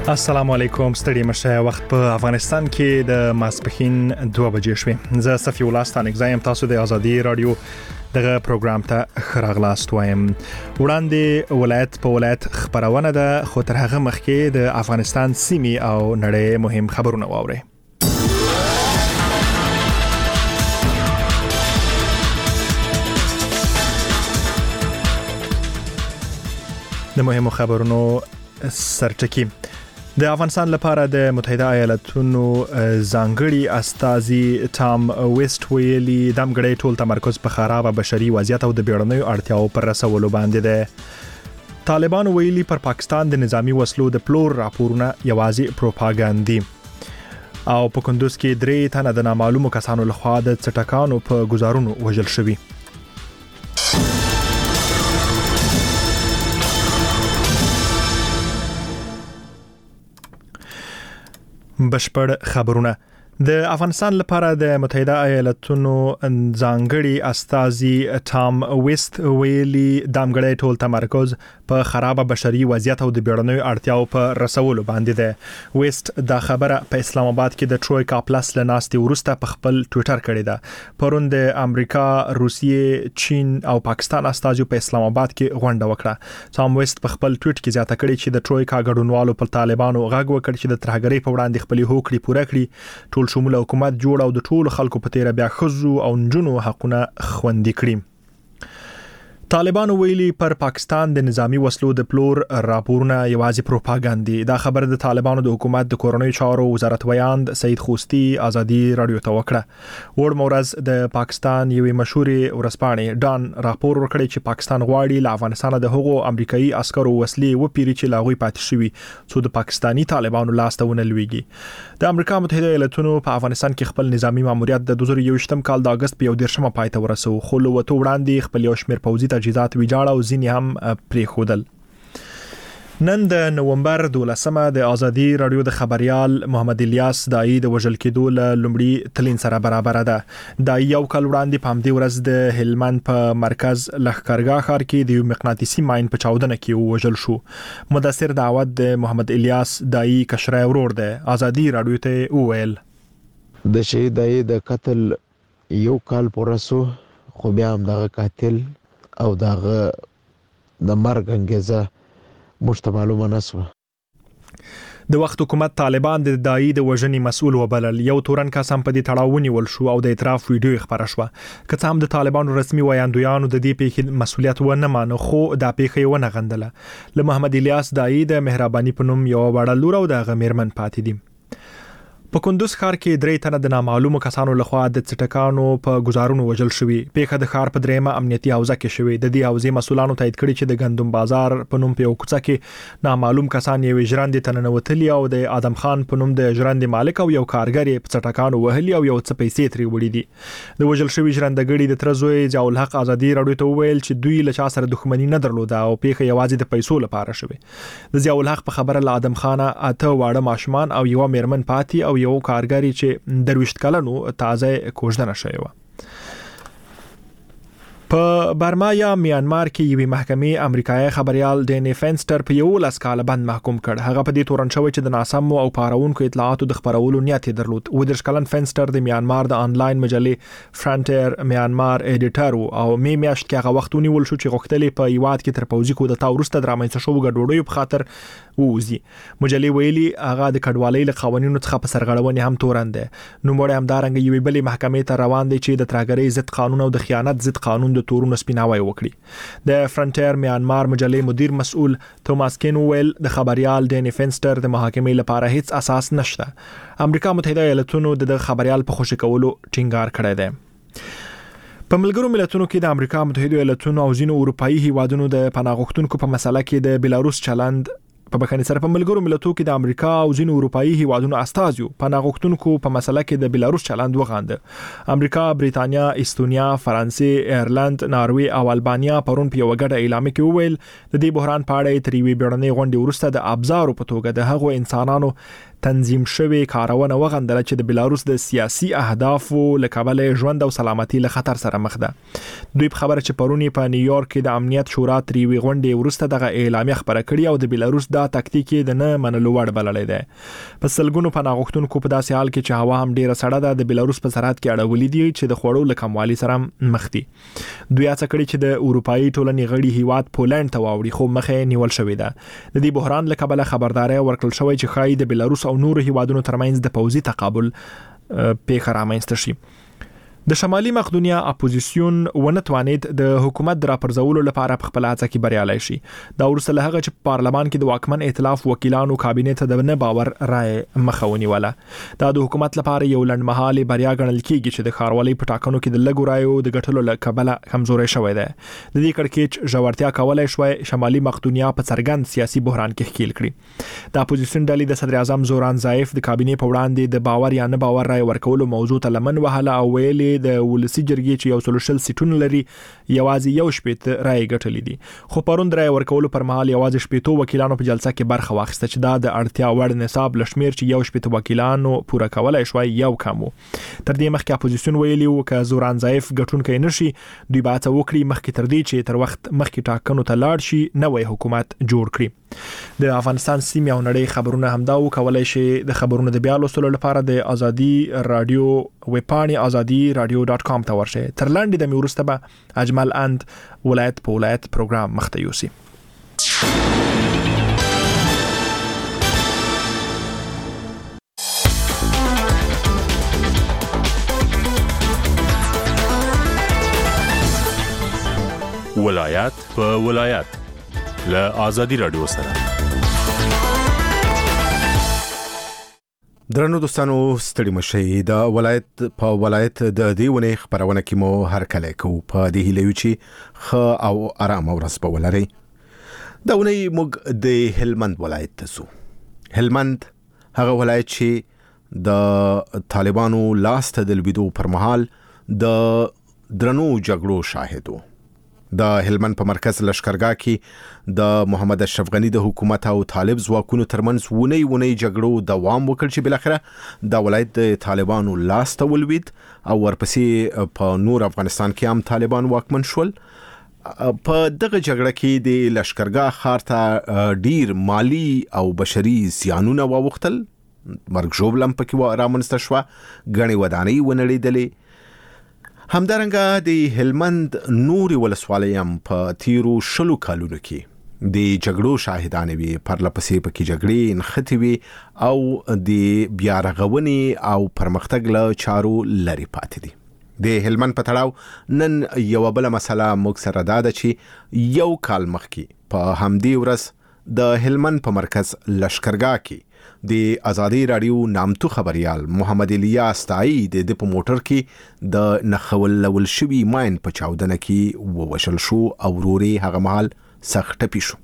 السلام علیکم ستړي مشه وخت په افغانستان کې د ماسپخین 2 بجې شوې زه صفی الله ستانک زایم تاسو د ازادي رادیو دغه پروګرام ته خراغلاست وایم وړاندې ولایت په ولایت خبرونه ده خو تر هغه مخکې د افغانستان سیمې او نړۍ مهم خبرونه واوري د مهمو خبرونو سرټکی د افغانستان لپاره د متحده ایالاتونو ځانګړي استازي ټام ویسټ ویلي دمګړی ټول تمرکز په خراب بشري وضعیت او د بیړنیو اړتیاو پر رسولو باندې ده طالبان ویلي پر پاکستان د نظامی وسلو د پلور راپورونه یوازې پروپاګاندي او په کندوز کې 3 تنه د نامعلومو کسانو لخوا د څټکانو په گزارونو وژل شوي بشپړ خبرونه د افغانستان لپاره د متحده ایالاتونو ځانګړي استازي ټام ویسټ ویلي دمګړی ټول تمرکز په خراب بشري وضعیت او د بیړنیو اړتیاو په رسولو باندې ده ویسټ دا خبره په اسلام آباد کې د ټرویکا پلس لناستي ورسته په خپل ټوئیټر کړی ده پرون د امریکا روسیې چین او پاکستان استازي په اسلام آباد کې غونډه وکړه ټام ویسټ په خپل ټوئیټ کې زیاته کړی چې د ټرویکا ګډونوالو په طالبانو غږ وکړ چې د ترهګرۍ په وړاندې خپل هوکړې پوره کړي ټول شمول حکومت جوړ او د ټول خلکو په تیر بیا خزو او نجونو حقونه خوندي کړي طالبان ویلي پر پاکستان د نظامی وسلو د پلور راپورونه یوازې پروپاګاندي دا خبر د طالبانو د حکومت د کورنۍ چارو وزارت ویاند سید خوستی ازادي رادیو ته وکړه وړ مورز د پاکستان یوې مشهورې ورسپانې ډان راپور ورکړی چې پاکستان غواړي له افغانستان د هغو امریکایي عسکرو وسلې وپیري چې لاغوي پاتې شوي څو د پاکستانی طالبانو لاستهونه لويږي د امریکا متحده ایالاتونو په افغانستان کې خپل نظامی ماموریت د 2021م کال د اگست په 11مه پای ته ورسو خو له وته وړاندې خپل یو شمېر پوځي تجهیزات ویجاړ او ځینې هم پرې خودل نن د نومبر 12مه د ازادي رادیو د خبريال محمد الیاس دای د وژل کېدو لومړی تلین سره برابر ده د یو کال وړاندې په همدې ورځ د هلمند په مرکز لښکرګاه ښار کې د یو مغناطیسي ماين په چاودنه کې وژل شو مدثر دعوت د محمد الیاس دای کشرای ورور ده ازادي رادیو ته وویل د شهید دای د قتل یو کال پورسو خو بیا هم دغه قاتل او دغه د مرګ انګیزه مشتمالو نسوه د وخت حکومت طالبان د دای د وژنې مسؤل وبلل یو تورن کسان په دې تړاو ونیول شو او د اعتراف ویډیو خبره شوه که څه هم د طالبانو رسمي ویاندویانو د دې پیښې مسؤلیت ونه مانه خو دا پیښه ونه غندله له محمد الیاس دای د مهرباني په نوم یو وړه لور او د غمیرمن پاتې دي په کندوز ښار کې 3 تنه د نامعلومو کسانو لخوا د څټکانو په گزارونو وژل شوي پیښه د ښار په درېمه امنیتي حوزه کې شوې د دې حوزې مسولانو تایید کړي چې د ګندم بازار په نوم په کوڅه کې نامعلوم کسان یو ژرندې تننوتلی او د ادم خان په نوم د ژرندې مالک او یو کارګر په څټکانو وهلي او یو څه پیسې ترې وړي دي د وژل شوي ژرندګړي د ترزوی ضیاء الحق ازادي رادیو ته ویل چې دوی له چا سره دښمنی نه درلوده او پیښه یوازې د پیسو لپاره شوې د ضیاء الحق په خبره له ادم خان اته واړه ماشومان او یو میرمن پاتې او یو کارګر چې درويشت کلنو تازه کوژدنه شوی و په برما یا میانمار کې یوې محکمې امریکایي خبريال ډینی فینسټر په 11 کال بند محکوم کړ هغه په دې تورن شوی چې د ناسم او پارونکو اطلاعاتو د خبرولو نیت درلود و د شکلن فینسټر د میانمار د انلاین مجلې فرانټیر میانمار ایډیټر او میاشت کې هغه وخت ونیول شو چې غوښتلې په یواد کې تر پوزي کو د تاورسته درامنځ شو ګډوډیو په خاطر ووزي مجلې ویلي هغه د کډوالۍ له قوانینو څخه په سرغړونې هم تورن ده نو مړ هم دارنګ یوې بلې محکمې ته روان دي چې د ترهګرۍ ضد قانون او د خیانت ضد قانون د تورونو سپیناوی وکړي د فرانټیر میانمار مجلې مدیر مسؤل توماس کینویل د خبريال ډینی فینسټر د محاکمې لپاره هیڅ اساس نشته امریکا متحده ایالاتونو د خبريال په خوشی کولو ټینګار کړی دی په ملګرو ملتونو کې د امریکا متحده ایالاتونو او ځینو اروپאי هیوادونو د پناه غوښتونکو په مسله کې د بیلاروس چلند په بخښنې سره په ملګرو ملتونو کې د امریکا او ځینو اروپאי هیوادونو استازیو پناه غوښتونکو په مسله کې د بیلاروس چلند وغانده امریکا بریتانیا استونیا فرانسې ایرلند ناروې او البانیا پرون په یو غټه اعلامیه کې وویل د دې بحران په اړه تریوي بیړنۍ غونډې ورسته د ابزارو په توګه د هغو انسانانو تنظیم شوی کارونه وغندله چې د بلاروس د سیاسي اهدافو لکبل ژوند او سلامتي له خطر سره مخ ده. دوی په خبره چې پرونی په نیویارک کې د امنیت شورا تریوي غونډې ورسته دغه اعلامیه خبره کړې او د بلاروس دا تکتیک د نه منلو وړ بللې ده. په سلګونو پناهغښتونکو په داسې حال کې چې هوا هم ډیره سړه ده د بلاروس په سرحد کې اړولې دي چې د خوړو له کموالي سره مخ دي. دوی هڅه کړې چې د اروپאי ټولنې غړي هیواد پولند ته واوړي خو مخه نیول شوې ده. د دې بحران له کبله خبرداري ورکړل شوې چې خای د بلاروس او نورو هیوادونو ترمنځ د پوځي تقابل پیښه رامنځته شي. د شمالي مقدونیا اپوزیسیون ونتوانید د حکومت د راپرځولو لپاره په خپل هڅه کې بریالي شي. دا ورسره هغه چې پارلمان کې د واکمن ائتلاف وکیلانو کابینه ته د نه باور رائے مخاوني ولا. دا د حکومت لپاره یو لنډمهاله بریا ګڼل کیږي چې د ښاروالۍ په ټاکنو کې د لګو رایو د ګټلو لکبله کمزوري شوې ده. د دې کړکېچ ژورتیا کولای شوی شمالي مقدونیا په څرګند سیاسي بحران کې ښکیل کړي. د اپوزیسیون ډلې د صدر اعظم زوران ظایف د کابینه په وړاندې د باور یا نه باور رائے ورکولو موضوع ته لمن وهله او ویلي د ولسی جرګې چې یو سلوشل سیټونه لري یوازې یو شپېته رائے ګټلې دي. خو پرون رائے ورکولو پر مهال یوازې شپېتو وکیلانو په جلسه کې برخه واخیسته چې دا د اړتیا وړ نصاب لشمیر چې یو شپېته وکیلانو پوره کولای شوی یو کم. تر دې مخکې اپوزیسیون ویلي و چې زوران ظایف ګټونکي نشي دوی به څه وکړي مخکې تر دې چې تر وخت مخکې ټاکنو ته لاړ شي نوې حکومت جوړ کړي. د افغانستان سیمه او نړۍ خبرونه همدا وکولای شي د خبرونو د بیا لوستلو لپاره د ازادي رادیو ویبپاڼې azadi.radio.com ته ورشئ. تر لاندې د میورسته به اجمل اند ولایت په ولایت پروګرام مخته یوسي. ولایت په ولایت له ازادي رادیو سره. درنو دوستانو ستړي مشي د ولایت په ولایت د دیونه خبرونه کې مو هر کله کو په دې هیله چې خ او آرام ورځ په ولري. دا ونی موږ د هلمند ولایت ته سو. هلمند هغه ولایت چې د طالبانو لاس ته د لویدو پر مهال د درنو جګړو شاهدو. د هلمند په مرکز لشکرګاه کې د محمد اشرف غنی د حکومت او طالب ځواکونو ترمنځ ونی جګړو دوام وکړ چې بل اخره د ولایت د طالبانو لاس ته ولوید او ورپسې په نور افغانستان کې هم طالبان واکمن شول. په دغه جګړه کې د لشکرګاه ښار ته ډیر مالی او بشري زیانونه واوښتل. مرګ ژوبلم پکې رامنځته شوه. غني ودانۍ ونړېدلې. همدارنګه د هلمند نوري ولسوالۍ هم په تیرو 10 کالونو کې د جګړو شاهدان وي. پرلپسې پکې جګړې نښتې وي او د بیا رغونې او پرمختګ له چارو لري پاتې دي. د هلمند په تړاو نن یو بل مسله موږ سره دا ده چې یو کال مخکې په همدې ورځ د هلمند په مرکز لشکرګاه کې د ازادي رادیو نامتو خبريال محمد الیاس تای د په موټر کې د نخول شوی ماین په چاودنه کې ووشل شو او وروري هغه مهال سخت ټپي شو.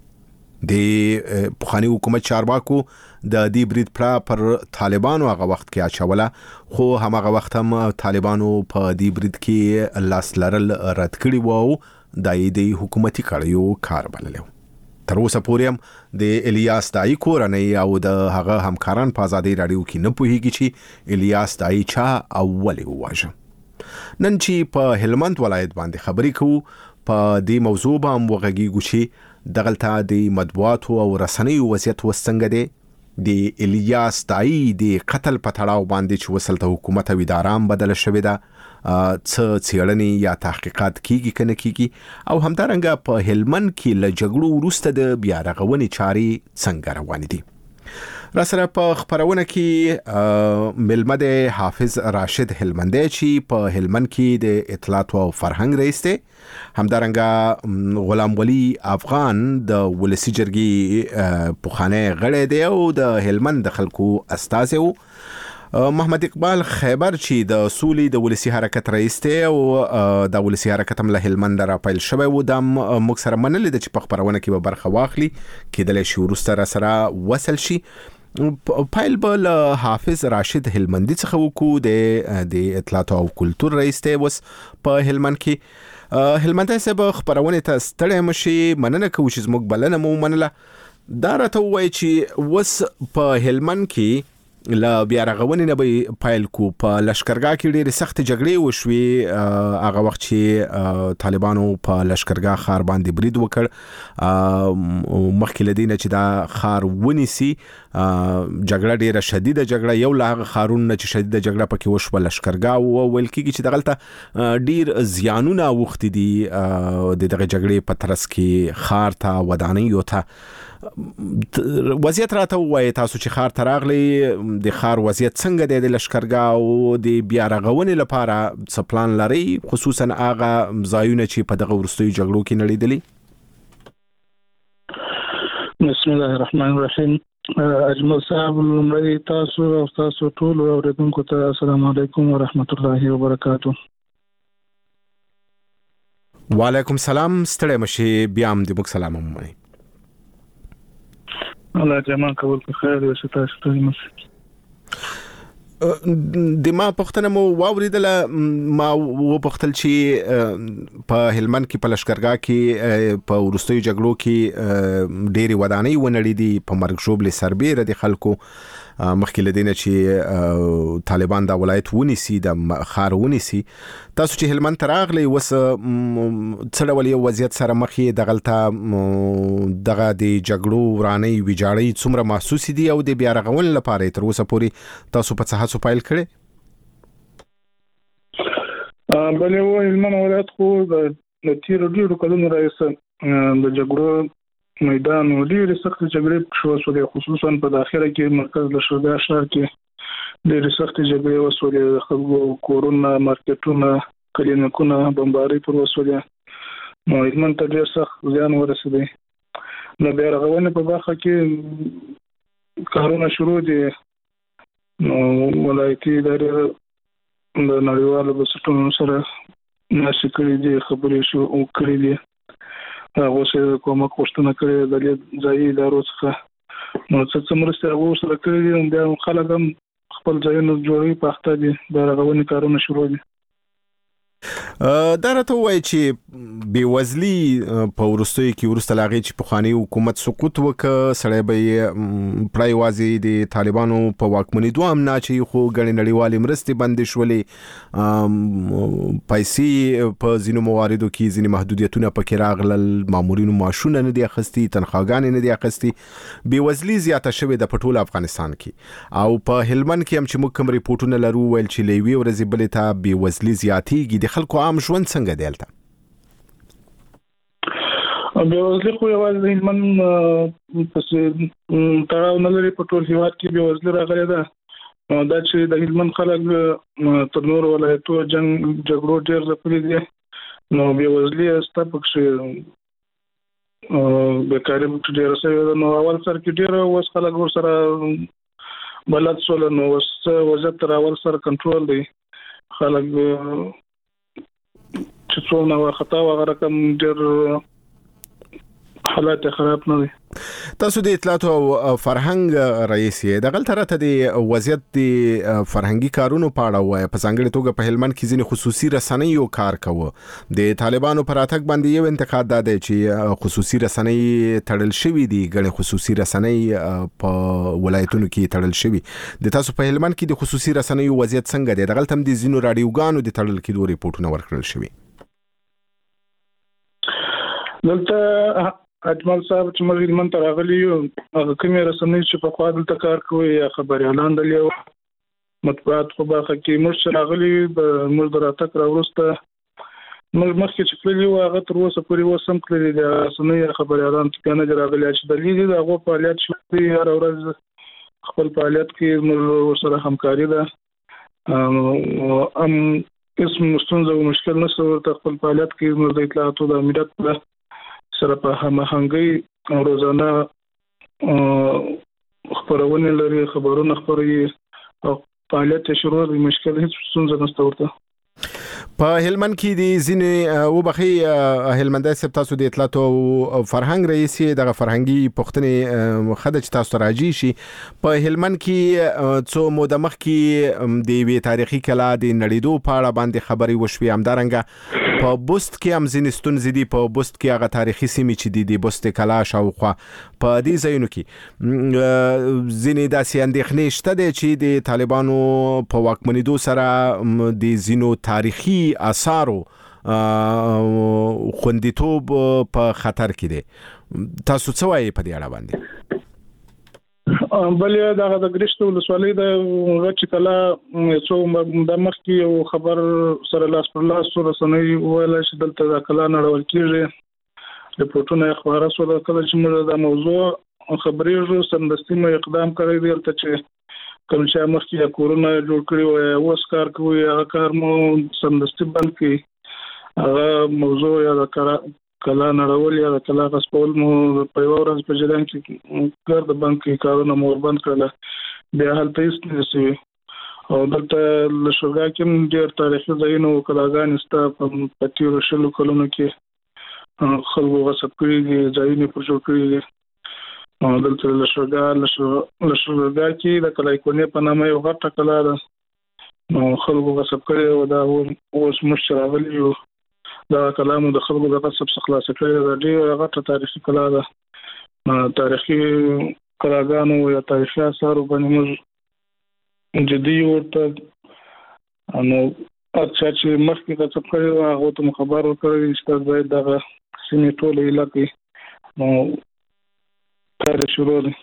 د پخوانی حکومت چارواکو د دې برید پر طالبانو هغه وخت کې اچوله خو هغه وخت هم طالبانو په دې برید کې لاس لرل رد کړی وو. د حکومتي کړیو کار بللو. تر اوسه پورې هم د الیاس دای کورنۍ او د هغه همکاران په ازادي رادیو کې نه پوهیږي چې الیاس دای چا او ولې وواژه. نن چې په هلمند ولایت باندې خبرې کوو په دې موضوع باندې وغږیږو چې دغلته د مطبوعاتو او رسنیو وضعیت وسنګ دی. د الیاس دای د قتل په تړاو باندې چې وسلته حکومت او ادارام بدل شوې ده څه څېړنې یا تحقیقات کیږي کنه کیږي او همدارنګه په هلمند کې له جګړو وروسته د بیا رغونې چارې څنګه روان دي. را سره په خبرونه کې ملمه د حافظ راشد هلمندی چې په هلمند کې د اطلاعات او فرهنګ رئیس دی. همدارنګه غلام ولی افغان د ولسی جرګې پوخانه غړی دی او د هلمند د خلکو استازی وو. محمد اقبال خیبر چې د سولې د ولسی حرکت رئیس دی او د ولسی حرکت هم له هلمند را پیل شوی و. د موږ سره منل دي چې په خبرونه کې به برخه واخلي کېدل شي وروسته سره وصل شي. پایل بل حافظ راشد هلمندی څخه وکړو د اطلاعات او کلتور رئیس دی وس په هلمند کې. هلمندی صاحب خبرونه ته ستړی مشي مننه کوي چې زموږ بلنه مو منله. دا راته وایي چې وس په هلمند کې لا بیا رغونې نه به پایل کو په لشکرګاه کې ډېرې سخت جګړې وشوې هغه وخت چې طالبانو په لشکرګاه ښار باندې برید وکړ مخکې له دې نه چې دا ښار ونیسي جګړه ډېره شدیده جګړه یو له هغه ښارونو چې شدیده جګړه پکې وشوه لشکرګاه وویل کېږي چې دغلته ډېر زیانونه اوښتي دي د دغه جګړې په ترڅ کې ښار ته ودانیو ته وضعیت راته ووایي تاسو چې ښار ته راغلی د ښار وضعیت څنګه دی د لشکرګاه او د بیا رغونې لپاره څه پلان لرئ خصوصا هغه ځایونه چې په دغه وروستیو جګړو کې نړېدلي؟ بسم الله الرحمن الرحیم. اجمل صاحب لومړی تاسو او تاسو ټول اوریدونکو ته السلام علیکم ورحمت الله وبرکاته. وعلیکم السلام. ستړی مشي بیا هم د موږ سلام هم ومنئ. الله جمع کول په خیر او ستاسو ته مس د ما پښتنه مو واوریدله ما و پښتل چې په هلمند کې په لشکرګاه کې په وروستیو جګړو کې ډېری ودانۍ ونړېدي په مرګ ژوبلې سربېره د خلکو مخکې له دې نه چې طالبان دا ولایت ونیسي د ښار ونیسي تاسو چې هلمند ته راغلی اوس څه ډول یو وضعیت سره مخ یې دغه د جګړو ورانۍ ویجاړۍ څومره محسوسې دي او د بیا رغونې لپاره یې تر اوسه پورې تاسو په څه هڅو پیل کړی؟ بلې و هلمند ولایت خو د تېرو ډېرو کلونو راهیسې د جګړو میدان و ډېرې سختې جګړې وشولې خصوصا په داخله کې مرکز لشکرګاه ښار کې ډېرې سختې جګړې وشولې د خلکو کورونه مارکیټونه کلینیکونه بمبارۍ پر وشولې نو هلمند ته ډېر سخت زیان ورسېدی. نو بیا رغونې په برخه کې کارونه شروع دي نو ولایتي ادارې د نړیوالو بنسټونو سره ناسې کړي دي خبرې کړي دي هغه څه کومه کوښښونه کړې د ځایي ادارو څخه نو څه مرسته هغه سره کړې دي بیا خلک هم خپل ځایونه جوړوي په اخته دي د رغونې کارونه شروع دي. دا راته وایي چې بېوزلي په وروستیو کې وروسته له هغې چې پخواني حکومت سقوط وکړ سړی به یې پړه یوازې د طالبانو په واکمنېدو هم نه اچوي خو ګڼې نړیوالې مرستې بندې شولې پیسې په ځینو مواردو کې ځینې محدودیتونه پکې راغلل مامورینو معاشونه نه دي اخیستي تنخواګانې نه دي اخیستي بېوزلي زیاته شوې ده په ټول افغانستان کې او په هلمند کې هم چې موږ کوم ریپورټونه لرو ویل چې له یوې ورځې بلې ته بېوزلي زیاتېږي د خلکو عام ژوند څنګه دی هلته؟ بېوزلي خو یوازې د هلمند پسې تړاو نه لري په ټول هېواد کې بېوزلي راغلې ده دا چې د هلمند خلک تر نورو ولایتو جګړو ډېر ځپلي دي نو بېوزلي شته پکښې بېکاري ډېره شوې ده نو اول سر کې ډېره اوس خلک ورسره بلد شول نو اوس وضعیت تر اول سره کنټرول دی خلک چې څومره وارخطا وغه رقم ډېر حالات خراب نه دي. تاسو د اطلاعات او فرهنګ رئیس یې دغلته راته د وضعیت د فرهنګي کارونو په اړه وایي په ځانګړې توګه په هلمند کې ځینې خصوصي رسنیو کار کوه د طالبانو پر راتګ باندې یو انتقاد دا دی چې خصوصي رسنۍ تړل شوي دي ګڼې خصوصي رسنۍ په ولایتونو کې تړل شوي د تاسو په هلمند کې د خصوصي رسنیو وضعیت څنګه دی دغلته هم د ځینو راډیوګانو د تړل کېدو ریپورټونه ورکړل شوي؟ دلته اجمل صاحب چې موږ هلمند ته راغلي یو هغه کومې رسنۍ چې پخوا دلته کار کوي یا خبریالان دلته یو مطبوعات په برخه کې موږ چې راغلي موږ د راتګ راوروسته موږ مخکې چې تللي وو هغه تر اوسه پورې اوس هم تللي دي رسنۍ یا خبریالان ته نه دي راغلي چې دلته دي د هغو فعالیت شوي هره ورځ خپل فعالیت کې موږ ورسره همکاري ده هم اسم ستونزه او مشکل نشته ورته خپل فعالیت کې موږ د اطلاعاتو د امنیت سره په هماهنګۍ او روزانه خبرونه لري خبرونه خبري او فعالیت شروع د مشکل هیڅ ستونزه نشته ورته. په هلمند کې د ځینې وبخي هلمندای صاحب تاسو د اطلاعات او فرهنګ رئیس دغه فرهنګي پښتنې خدای چې تاسو راځي شي په هلمند کې څو موده مخکې د وی تاریخي کلا د نړیدو په اړه باندې خبري وشوي همدارنګه په بوست کې هم ځینې ستونزې دي. په بوست کې هغه تاریخي سیمې چې دي د بوست کلا شاوخوا په دې ځایونو کې ځینې داسې اندېښنې شته دي چې د طالبانو په واکمنېدو سره د ځینو تاریخي آثارو خوندیتوب په خطر کې دي. تاسو څه وایي په دې اړه باندې؟ بلې دا د ګریشت ولسوالۍ د غچ کلا څو د مخکې یو خبر سره لاس پر لاس سره سنوي ویل چې دلته د کلا نړول کېږي رپورټونه خبره سره کله چې موږ د موضوع خبرېږو سمدستي مو اقدام کړی دی چې کوم چې مخکې کورونه جوړ کړی او اوس کار کوي هغه کار مو سمدستي بند کړي. هغه موضوع یا د کلا نړول یا د کلا غصبول مو په یو ورځ په جریان کې ګرد بانکي کارونه مو بند کړل بیا هلته هیڅ نشي. او دلته له شوګا کې ډېر تاریخي ځایونه او کلاګانې ستا په تیرو شلو کلونو کې خلکو غصب کړي دي ځایونه پر جوړ کړي دي. دلته له شوګا کې د کلای کونې په نامه یو غټه کلا ده خلکو غصب کړي او دا اوس مشر راغلی یو دا کلام د خلکو د غصب څخه خلاص کړي دا ډېر غټه تاریخي کلا ده. تاریخي کلاګانو یا تاریخي آثارو باندې موږ جدي ورته نو اچھا چې مخکې غصب کړي هغه ته خبر ورکړی چې باید دغه سیمې ټول علاقې نو کار شروع دی.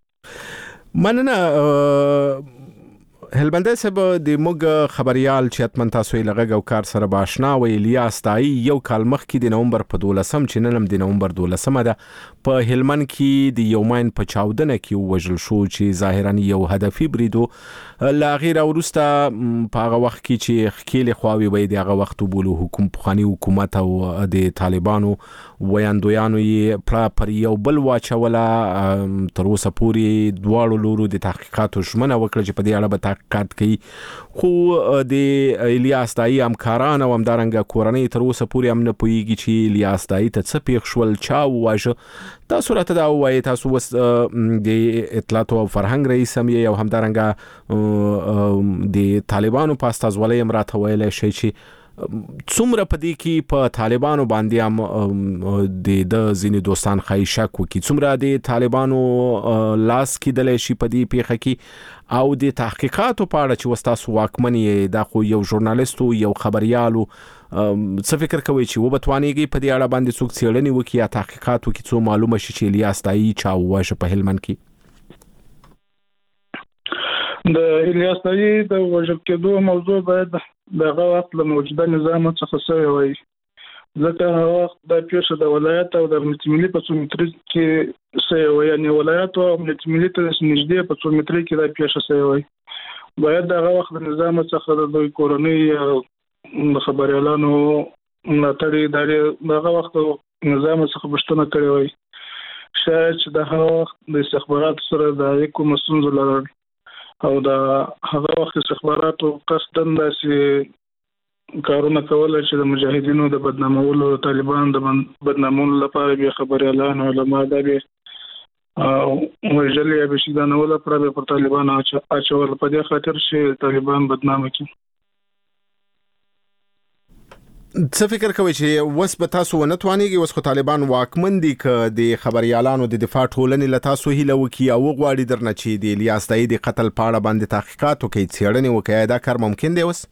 مننه هلبندې صاحب د موږ خبريال چې اتمن تاسو یې لغږ او کار سره باشنا و الیاس تای یو کال مخکې د نومبر په 12 چې نن هم د نومبر 12 ده په هلمند کې د یومین په چاودنه کې وژل شو چې ظاهرا یو هدفي بریدو لا غیر ورسته په هغه وخت کې چې خکیل خواوي وي د هغه وخت بولو حکومت حکومت او د طالبانو ویاندویانو یې پر یو بل واچوله تر اوسه پورې دواړو لورو د تحقیقاتو ژمنه وکړه چې په دې اړه به تحقیقات کوي. خو د الیاس تای همکاران او همدارنګه کورنۍ تر اوسه پورې هم نه پوهیږي چې الیاس تای ته څه پیښ شول چا وواژه. تاسو راته دا وایي تاسو وس د اطلاعات او فرهنګ رئیس هم یې او همدارنګه د طالبانو په استازولۍ هم راته ویلی شي چې څومره په دې کې په طالبانو باندې هم د ځینې دوستان ښایي شک وکړي څومره د طالبانو لاس کېدلی شي په دې پیښه کې او د تحقیقاتو په اړه چې وستاسو واکمن یې دا خو یو ژورنالیستو یو خبریالو څه فکر کوي چې وبتوانېږي په دې اړه باندې څوک څېړنې وکړي یا تحقیقات وکړي څو معلومه شي چې الیاس تای چا وواژه په هلمند کې؟ د الیاس تای د وژل کېدو موضوع باید دغه وخت له موجوده نظام څخه سوی وي ځکه هغه وخت د پیښه د ولایت او د ملي په څو متر کې سوی وي یعنی ولایت او ملي ته نږدې په څو متر کې د پیښه سوی وي باید دغه وخت د نظام څخه د دوی کورنۍ د خبريالانو ملاتړي دغه وخت نظام څخه پښتنه کړی وي شاید چې دغه وخت د استخبارات سره د کوم مسؤل لرل او دا هغه وخت استخباراتو قصدن داسې کارونه کول چې د مجاهدینو د بدنامولو طالبان د بدنامولو لپاره به خبريالان علما د به وجلي به شي دا نه ولا پر طالبان اچول په دې خاطر چې طالبان بدنامه کی. څه فکر کوي چې وس به تاسو ونه توانېږي وس خو طالبان واکمن دي ک د خبريالانو د دفاع ټولنې له تاسو هیله وکي او غواړي درنه چې د الیاس تای د قتل په اړه باندې تحقیقات وکړي څېړنې وکړي دا کار ممکن دی وس؟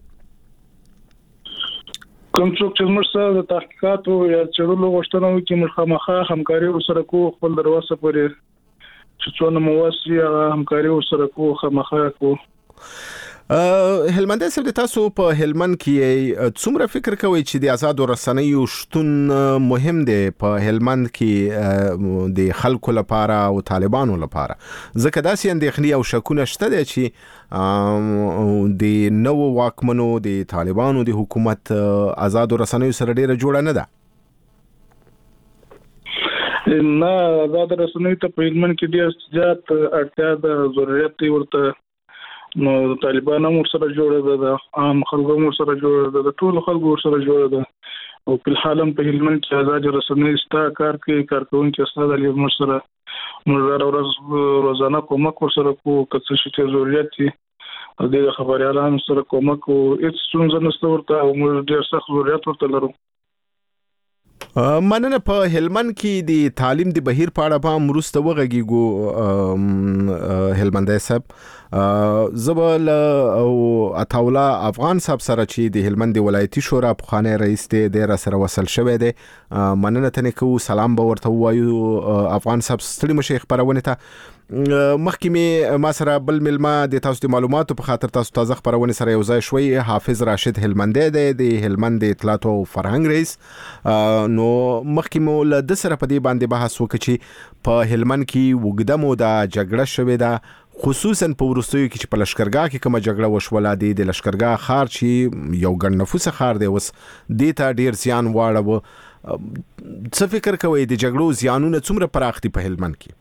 کوم څوک چې موږ سره د تحقیقاتو یا څېړلو غوښتنه وکړي موږ خامخا همکاري ورسره کوو خپل دروازه پورې چې څونه مو وسي همکاري ورسره کوو خامخا کوو. هلمند صاحب تاسو په هلمند کې څومره فکر کوئ چې د آزادو رسنیو شتون مهم دی په هلمند کې د خلکو لپاره او طالبانو لپاره ځکه داسې اندېښنې او شکونه شته دي چې د نوو واکمنو د طالبانو د حکومت آزادو رسنیو سره ډیره جوړه نه ده؟ نه آزاد رسنیو ته په هلمند کې ډېر زیات اړتیا ده ضرورت ورته نو طالبان هم سره جوړه ده عام خلکو هم سره جوړه ده د ټول خلکو سره جوړه ده او په حال هم په هلمند کې آزاد رسنۍ ستا کار کوي کارکونکي استاد علي سره موږ روزانه کومک سره کوو که څه شي ضرورت دي د خبريالانو سره کومک او هیڅ څنګه نشته ورته او موږ ډېر سخت ضرورت ورته لرو مننه. په هلمند کې د تعلیم د بهیر په اړه به مرسته وغږیږو هلمندای صاحب. زبل او عطاولا افغان صاحب سره چې د هلمند ولایتي شورا پخوانی رئیس دی د سره وصل شوی دی. مننه تنه کو سلام به ورته وایو افغان صاحب. ستړي مشه خبرونه ته مخکې ما سره بل ملما د تاسو د معلوماتو په خاطر تاسو تازه خبرونه سره یو ځای شوي. حافظ راشد هلمندی دی د هلمند اطلاعات او فرهنګ رئیس. نو مخکې مو له د سره په دې باندې بحث وکړ چې په هلمند کې وګړه مو د جګړه شوې ده، خصوصا په ورستیو کې چې په لشکرګاه کې کومه جګړه وشوله د لشکرګاه ښار چې یو ګڼ نفوسه ښار دی اوس دې ته ډیر زیان واړو. څه فکر کوئ د جګړو زیانونه څومره پراخ دي په هلمند کې؟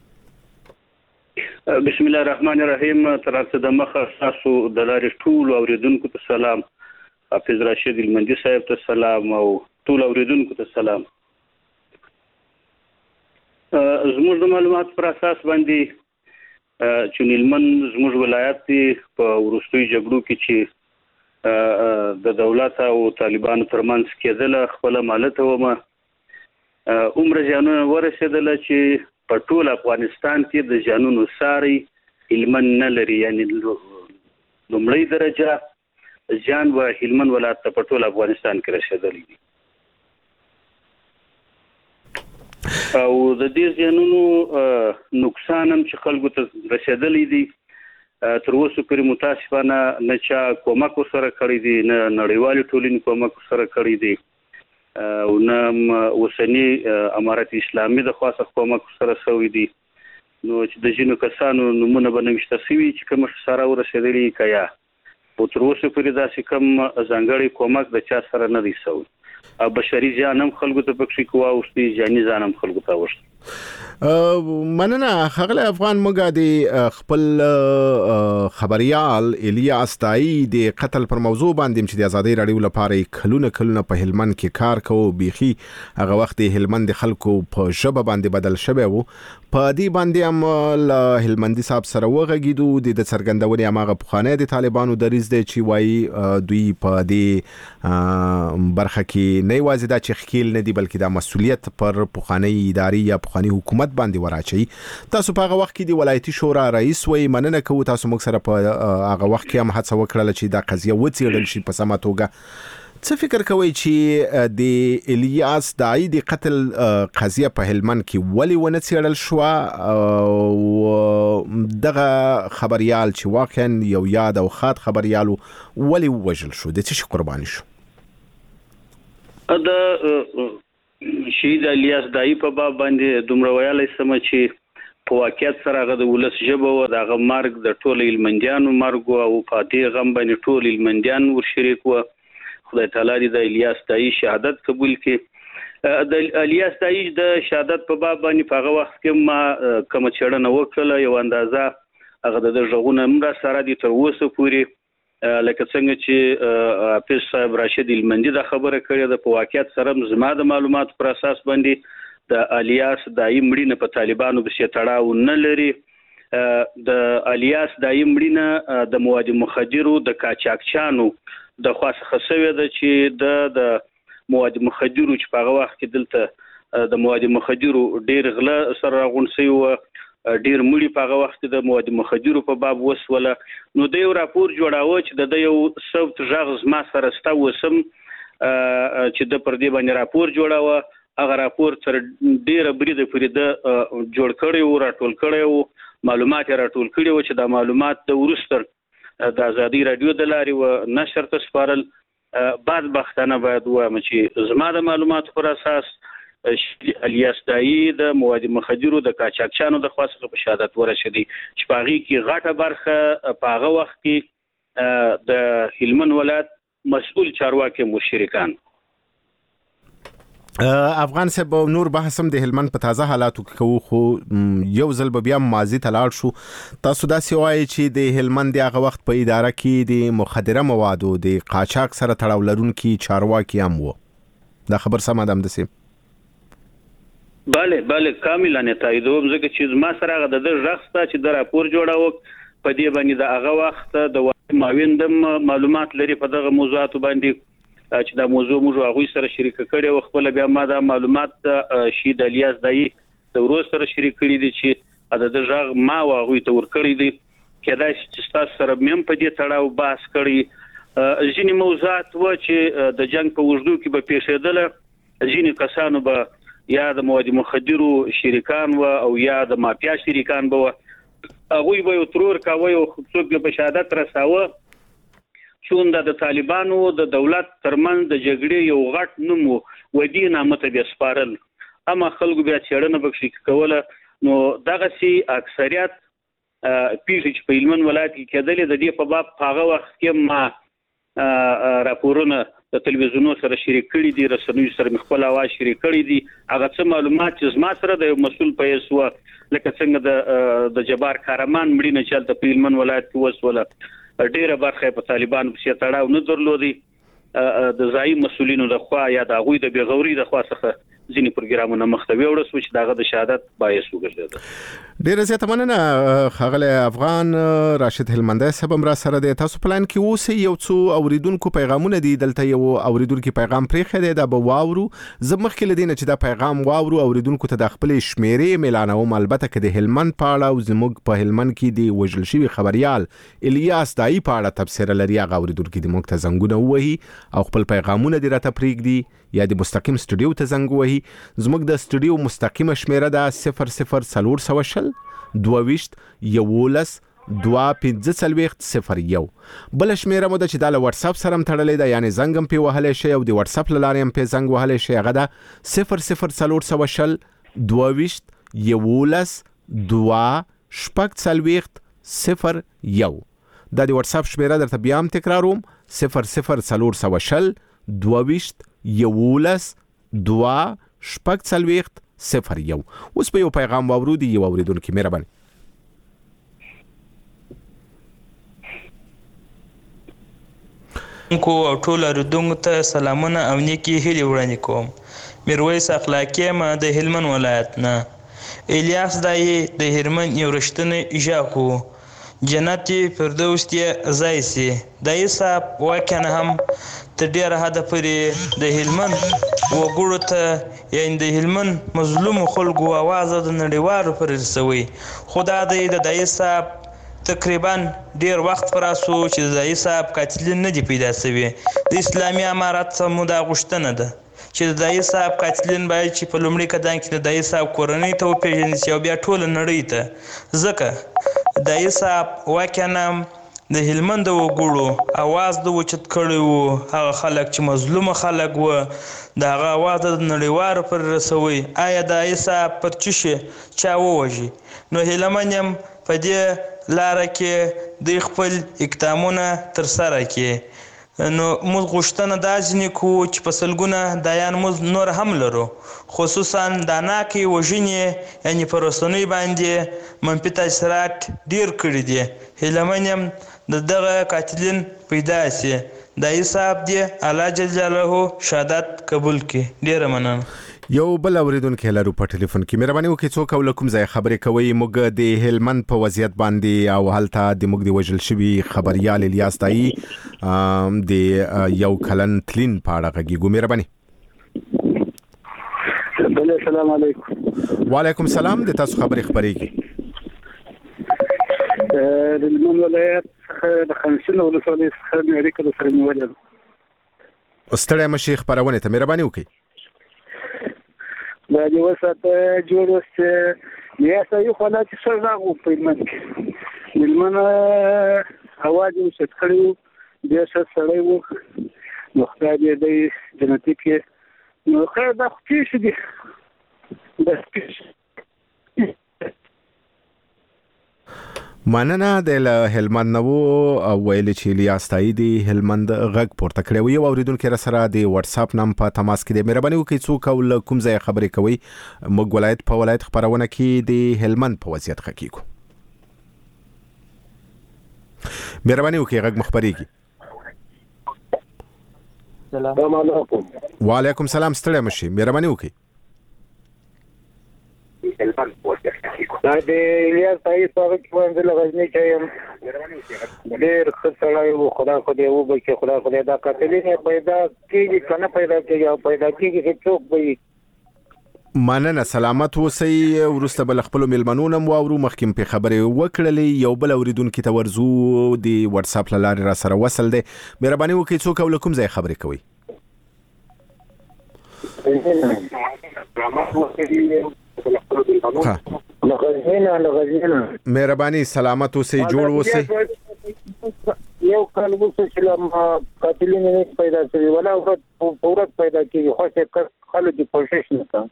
بسم الله الرحمن الرحیم. ترڅ د مخه تاسو د لارې ټول اوریدونکو ته سلام. حافظ راشد هلمندي صاحب ته سلام او ټول اوریدونکو ته سلام. زموږ د معلومات پر اساس باندې چې هلمند زموږ ولایت دی په ورستوي جګړو کې چې د دولت او طالبانو ترمنځ کېدله خپل مالته ومه عمر ځانونه ورسېدله چې په ټول افغانستان کې د ځانونو ساري هلمند نه لري. یعنی لومړی درجه ځان و هلمند ولایت په ټول افغانستان کې رسېدلی دي او د دې ځانونو نقصان هم چې خلکو ته رسېدلی دي تر اوسه پورې متاسفانه نه چا کومک سره کړی دی، نه نړیوال ټولنې کومک سره کړی دی او نه اوسنی امارت اسلامي د خاصه کومک سره شوی دی. نو چې د جنو کسانو نمونه بنوشته سوي چې کوم سره ورسېدلی کیا او تر اوسه پورې داسې کوم ځانګړی کومک د چا سره نه دی شوی. بشري ځانم خلکو ته پکې کوه او ځاني ځانم خلکو ته وشت. مننه خغله افغان. موږ د خپل خبريال الیاس تای د قتل پر موضوع باندې چې د ازادي رادیو لپاره کلونه په هلمند کې کار کوو. بيخي هغه وخت هلمند خلکو په شبه باندې بدل شوی وو. په دې باندې هم هلمندي صاحب سره وغږیدو د څرګندونې هغه پخوانی د طالبانو دریز دی چې وایي دوی په دې برخه کې نه یوازې دا چې خکیل نه دی بلکې دا مسؤلیت پر پخوانی اداري یا پخوانی حکومت باندې وراچي. تاسو په هغه وخت کې د ولایتي شورا رئیس وای. مننه کوو تاسو موږ سره په هغه وخت کې هم هڅه وکړه چې دا قضیه وڅېړل شي په سمه توګه. څه فکر کوئ چې د الیاس دای د قتل قضیه په هلمند کې ولې ونه څېړل شوه او دغه خبريال چې واقعا یو یاد او خاط خبريالو ولې وژل شو؟ د څه قرباني شو؟ د شهید الیاس دای په باب باندې دومره ویلای سم چې په واقعیت سره هغه د ولس ژبه و، دغه مرګ د ټول هلمندیانو مرګ او په دې غم باندې ټول هلمندیان ورشریک و. خدای تعالی دې د الیاس دای شهادت قبول کړي. د الیاس دای د شهادت په باب باندې په هغه وخت کې ما کوم چړنه وکړه یو اندازه هغه د ژغونه مر سره دي تر اوسه پورې لکه څنګه چې حافظ صاحب راشد هلمندي د خبره کړې ده. په واقعیت سره زما د معلوماتو پر اساس باندې د الیاس دای مړینه په طالبانو بسې تړاو نه لري. د الیاس دای مړینه د مواد مخدرو د کاچاکچانو د خاصه خسوي ده چې د مواد مخدرو چې په هغه وخت کې دلته د مواد مخدرو ډیر غله سره غونسي و ډیر مړي په هغه وخت د مواد مخدرو په باب وسوله. نو د یو راپور جوړاوه چې د یو صوت ژغز ما سره ستوسم چې د پر دې باندې راپور جوړاوه. هغه راپور تر ډیره بریده پرې د جوړ کړی او راټول کړی او معلومات راټول کړی او چې دا معلومات د ورستر د ازادي رادیو د لارې و نشر ته سپارل. بعد بختانه باید وایم چې زما د معلوماتو پر اساس الیاس دای د مواد مخدرو د کاچاکچانو د خاصه په شهادت ورسېدی چې په هغه کې غټه برخه په هغه وخت کې د هلمند ولایت مسؤل چارواکي مشرکان. افغان صاحب نور بحث هم د هلمند په تازه حالاتو کې کوو، خو یو ځل بیا ماضي ته لاړ شو. تاسو دا سوای چې د هلمند هغه وخت په اداره کې د مخدره موادو د قاچاق سره تړاو لرونکي چارواکي هم وو. دا خبر سم ادم دسه؟ bale کاملا تاییدوم ځکه چې ما سره هغه د ژغسته چې د راپور جوړاوه په دې باندې د هغه وخت د معاون د معلومات لري په دغه موضوعاتو باندې چې دا موضوع موږ هغه سره شریک کړي او خپل بیا ما دا معلومات شهید الیاس دای د ورو سره شریک کړي دي چې د ژغ ما هغه ته ور کړی دي کله چې تاسو سره مم په دې تړاو باس کړي ځینې موضوعات و چې د جنگ په وجودو کې به پیښېدل ځینې کسانو به یا د مواد مخدرو شریکان و او یا د مافیا شریکان به هغه به ترور کاوه او څوک به شهادت رساوه چې د طالبانو د دولت ترمن د جګړې یو غټ نوم ودی نامه ته سپارل اما خلکو بیا چېړنه بخښي کوله نو دغه سي اکثریت پیږي چې په هلمند ولایت کې کېدلې د دې په باب هغه وخت کې ما راپورونه د تلویزیونونو سره شریک کړي دي رسنیو سره خپل اواز شریک کړي دي هغه څه معلومات چې زما سره د مسول په اسوه لکه څنګه د جبار کارمان مړینه چې د هلمند ولایت کې وسوله ډیره برخه په طالبانو په تړاو نه درلودي د ځای مسولینو د خوا یا د غوی د بیغوري د خوا څخه ځینې پروګرامونه مختوي ورسو چې داغه د شهادت باعث وګرځید ډیره زیاته مننه خغله افغان راشد هلمندی صاحب را سره د تاسو پلان کې اوس یو څو اوریدونکو پیغامونه دي دلته یو اوریدونکو پیغام پرې خېده د بواورو زمخ کې لدینه چې دا پیغام واورو اوریدونکو ته د خپل شمیرې اعلانوم البته کې د هلمند پاړه او زموږ په هلمند کې دی وجل شوی خبريال الیاس دای پاړه تفسیر لري هغه اوریدونکو د موږ ته زنګونه وهي او خپل پیغامونه دی راته پریږدي یا د مستقیم سټوډیو ته زنګ وهي زموږ د سټوډیو مستقیمه شمیره ده 00 22 11 2540 بل شمیره مو د چې د واتس اپ سره تړلې ده یعنی زنګم په وهلې شي او د واتس اپ لارې هم په زنګ وهلې شي هغه ده 00 22 11 2540 د واتس اپ شمیره درته بیا هم تکراروم 00 22 11 2540 اوس په یو پیغام واورو دی یو اوریدونکو مهرباني کو ټول اوریدونکو ته سلامونه او نیکی هیلې وړاندې کوم میرویس اخلاقی ما د هلمند ولایت نه الیاس دای د هلمند یو رښتینی اجاکو جنت فردوس ته زایسي دای صاحب واکنه هم ته ډیر هدا پرې د هلمند وګړو ته یعنی د هلمند مظلوم خلکو आवाज د نړیوالو پر رسوي خدا د دای صاحب تقریبا ډیر وخت پراسو چې دای صاحب قاتلین نه دی پیدا شوی د اسلامي امارات سمودا غشتنه ده چې دای صاحب قاتلین باید چې په لومړي قدم کې دای صاحب کورنۍ ته پیژني چې بیا ټول نړۍ ته ځکه دای صاحب واکنه د هلمند وګړو आवाज د وچت کړو هغه خلک چې مظلوم خلک و دا هغه आवाज د نړیوالو پر رسوي آیا د ایصاحب پر چشه چا ووجي نو هلمنیم په دې لار کې د خپل اقدامونه تر سره کې نو موږ غوښتنه دا ځنې کو چې په سلګونه دایان موږ نور هم لرو خصوصا د ناکې وژنې یعنی پر رسنۍ باندې منفي تاثیرات ډیر کړي دي هلمنیم د دغه قاتلین پیدا شي د حساب دی الله جل جلاله شهادت قبول کړي ډیر مننه یو بل اوریدونکو لرو په ټلیفون کې مهرباني وکړئ څوک او کوم ځای خبرې کوي موږ د هلمند په وضعیت باندې او حالت د موږ د وجل شوی خبريال الیاس دای د یو کلن تلین پاړه غږی مهرباني السلام علیکم وعلیکم السلام د تاسو خبرې خبرېږي د هلمند ولایت د 50 ولسوالۍ څخه مېري کله سره نیولې ستړی مشي خبرونه ته مهرباني وکړئ دا د وسات جوړوسته یا سایو خلا چې سره راغو په هلمند اواز یې ست کړو د سره وو نو خدای دې د جنتي کې نو خیر دا خو شي دي بس مننه د هلمند نو ویل چې الیاس دای دی هلمند غږ پورته کړی یو اوریدونکو سره د واتس اپ نام په تماس کې د مهرباني وکړئ څوک او کوم ځای خبرې کوي موږ ولایت په ولایت خبرونه کې د هلمند په وضعیت خکېکو مهرباني وکړئ غږ مخبريږي السلام علیکم وعلیکم السلام ستړی مشي مهرباني وکړئ دا د الیاس دای په اړه باندې لږ نه ډېر ښه سړی و، خدای خو دې وبخښي، خدای خو دې دا قاتلین پیدا کېږي که نه پیدا کېږي او پیدا کېږي هېڅوک به وي. مننه، سلامت اوسئ. وروسته بل خپل میلمنو نم واورو، مخکې په خبرې وکړلې. یو بل اوریدونکو ته ورزو د واتس اپ لارې را سره وصل دی. مهرباني وکړئ څوک او کوم ځای خبرې کوي؟ مهرباني، سلامت اوسئ، جوړ اوسئ. یو کال وروسته چې قاتلین نه پیدا شوي ولا ورځ پیدا کېږي، خو چې خلک کوشش نه کوي.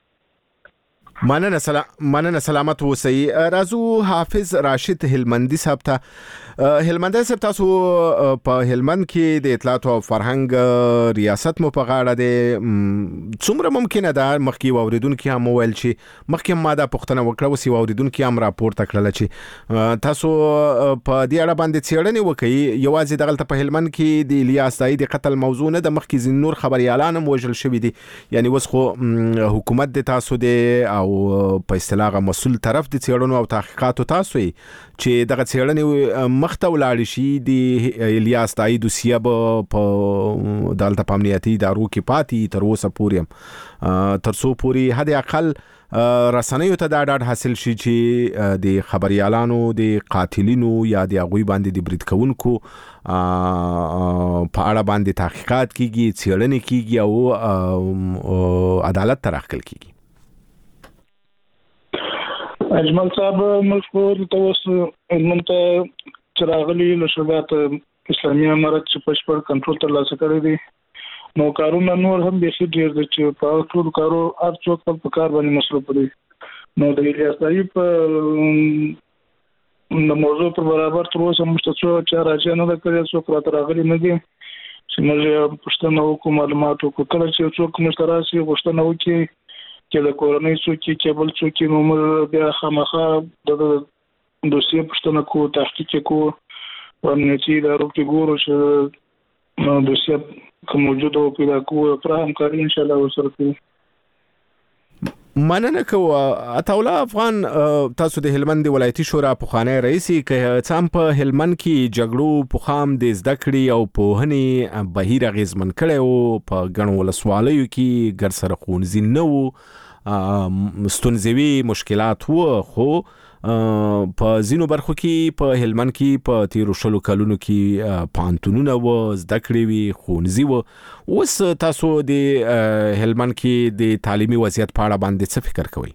مننه، سلامت اوسئ. راځو حافظ راشد هلمندي صاحب ته. هلمندي صاحب، تاسو په هلمند کې د اطلاعات او فرهنګ ریاست مو په غاړه دی. څومره ممکنه ده مخکې اوریدونکو هم وویل چې مخکې ما دا پوښتنه وکړه، اوس اوریدونکو هم راپورته کړله چې تاسو په دې اړه باندې څېړنې وکړئ. یوازې دغلته په هلمند کې د الیاس دای د قتل موضوع نه د مخکې ځینې نور خبريالان هم وژل شوي دي. یعنی اوس خو حکومت د تاسو دی او په اصطلاح مسؤل طرف د څېړنو او تحقیقاتو تاسو چې دغه څېړنې مخته ولاړ شي. د الیاس دای دوسیه په دلته په امنیتي ادارو کې پاتې تر اوسه پورې تر څو پورې حد اقل رسنیو ته دا ډاډ حاصل شي چې د خبريالانو د قاتلینو یا د هغوی باندې د برید کوونکو په اړه باندې تحقیقات کیږي، څېړنې کیږي او عدالت ته راخل کیږي. اجمل صاحب، ملکور تاسو هلمند چراغلی لشبات اسلامي امارت چې پښپړ کنټرول تر لاسه کړی دی، نو کارونه نور هم به ډیر دي چې په ټول کارو هر څوک په کار باندې مصروف دي. نو د الیاس دای په موضوع پر برابر تر اوسه مشتڅو چې راځي نه کړی، څوک راغلي نه دي چې موږ پښتنه وکړو معلوماتو کو کله چې څوک مشتراسي پښتنه وکړي چې د کورنۍ څوک کې بل څوک نو موږ بیا خامخا د دوسیه پښتنه کو تحقیق کو ورنچې د روټي ګورو چې دوسیه کوم موجوده او پیدا کو پرهم کاری ان شاء الله وسره کوي. مننه کوه. عطاالله افغان، تاسو د هلمند ولایتي شورا پخوانی رئیس که څام په هلمند کې جګړو پخام د زده کړې او پوهنې بهیر اغیزمن کړی او په ګڼو ولسوالیو کې ګر سره ښوونځي نه وو، ستونزې مشکلات وو، خو په ځینو برخو کې په هلمند کې په تیرو 20 کلونو کې پانتونونه و، زده کړې وي، ښوونځي و. اوس تاسو د هلمند کې د تعلیمي وضعیت په اړه باندې څه فکر کوئ؟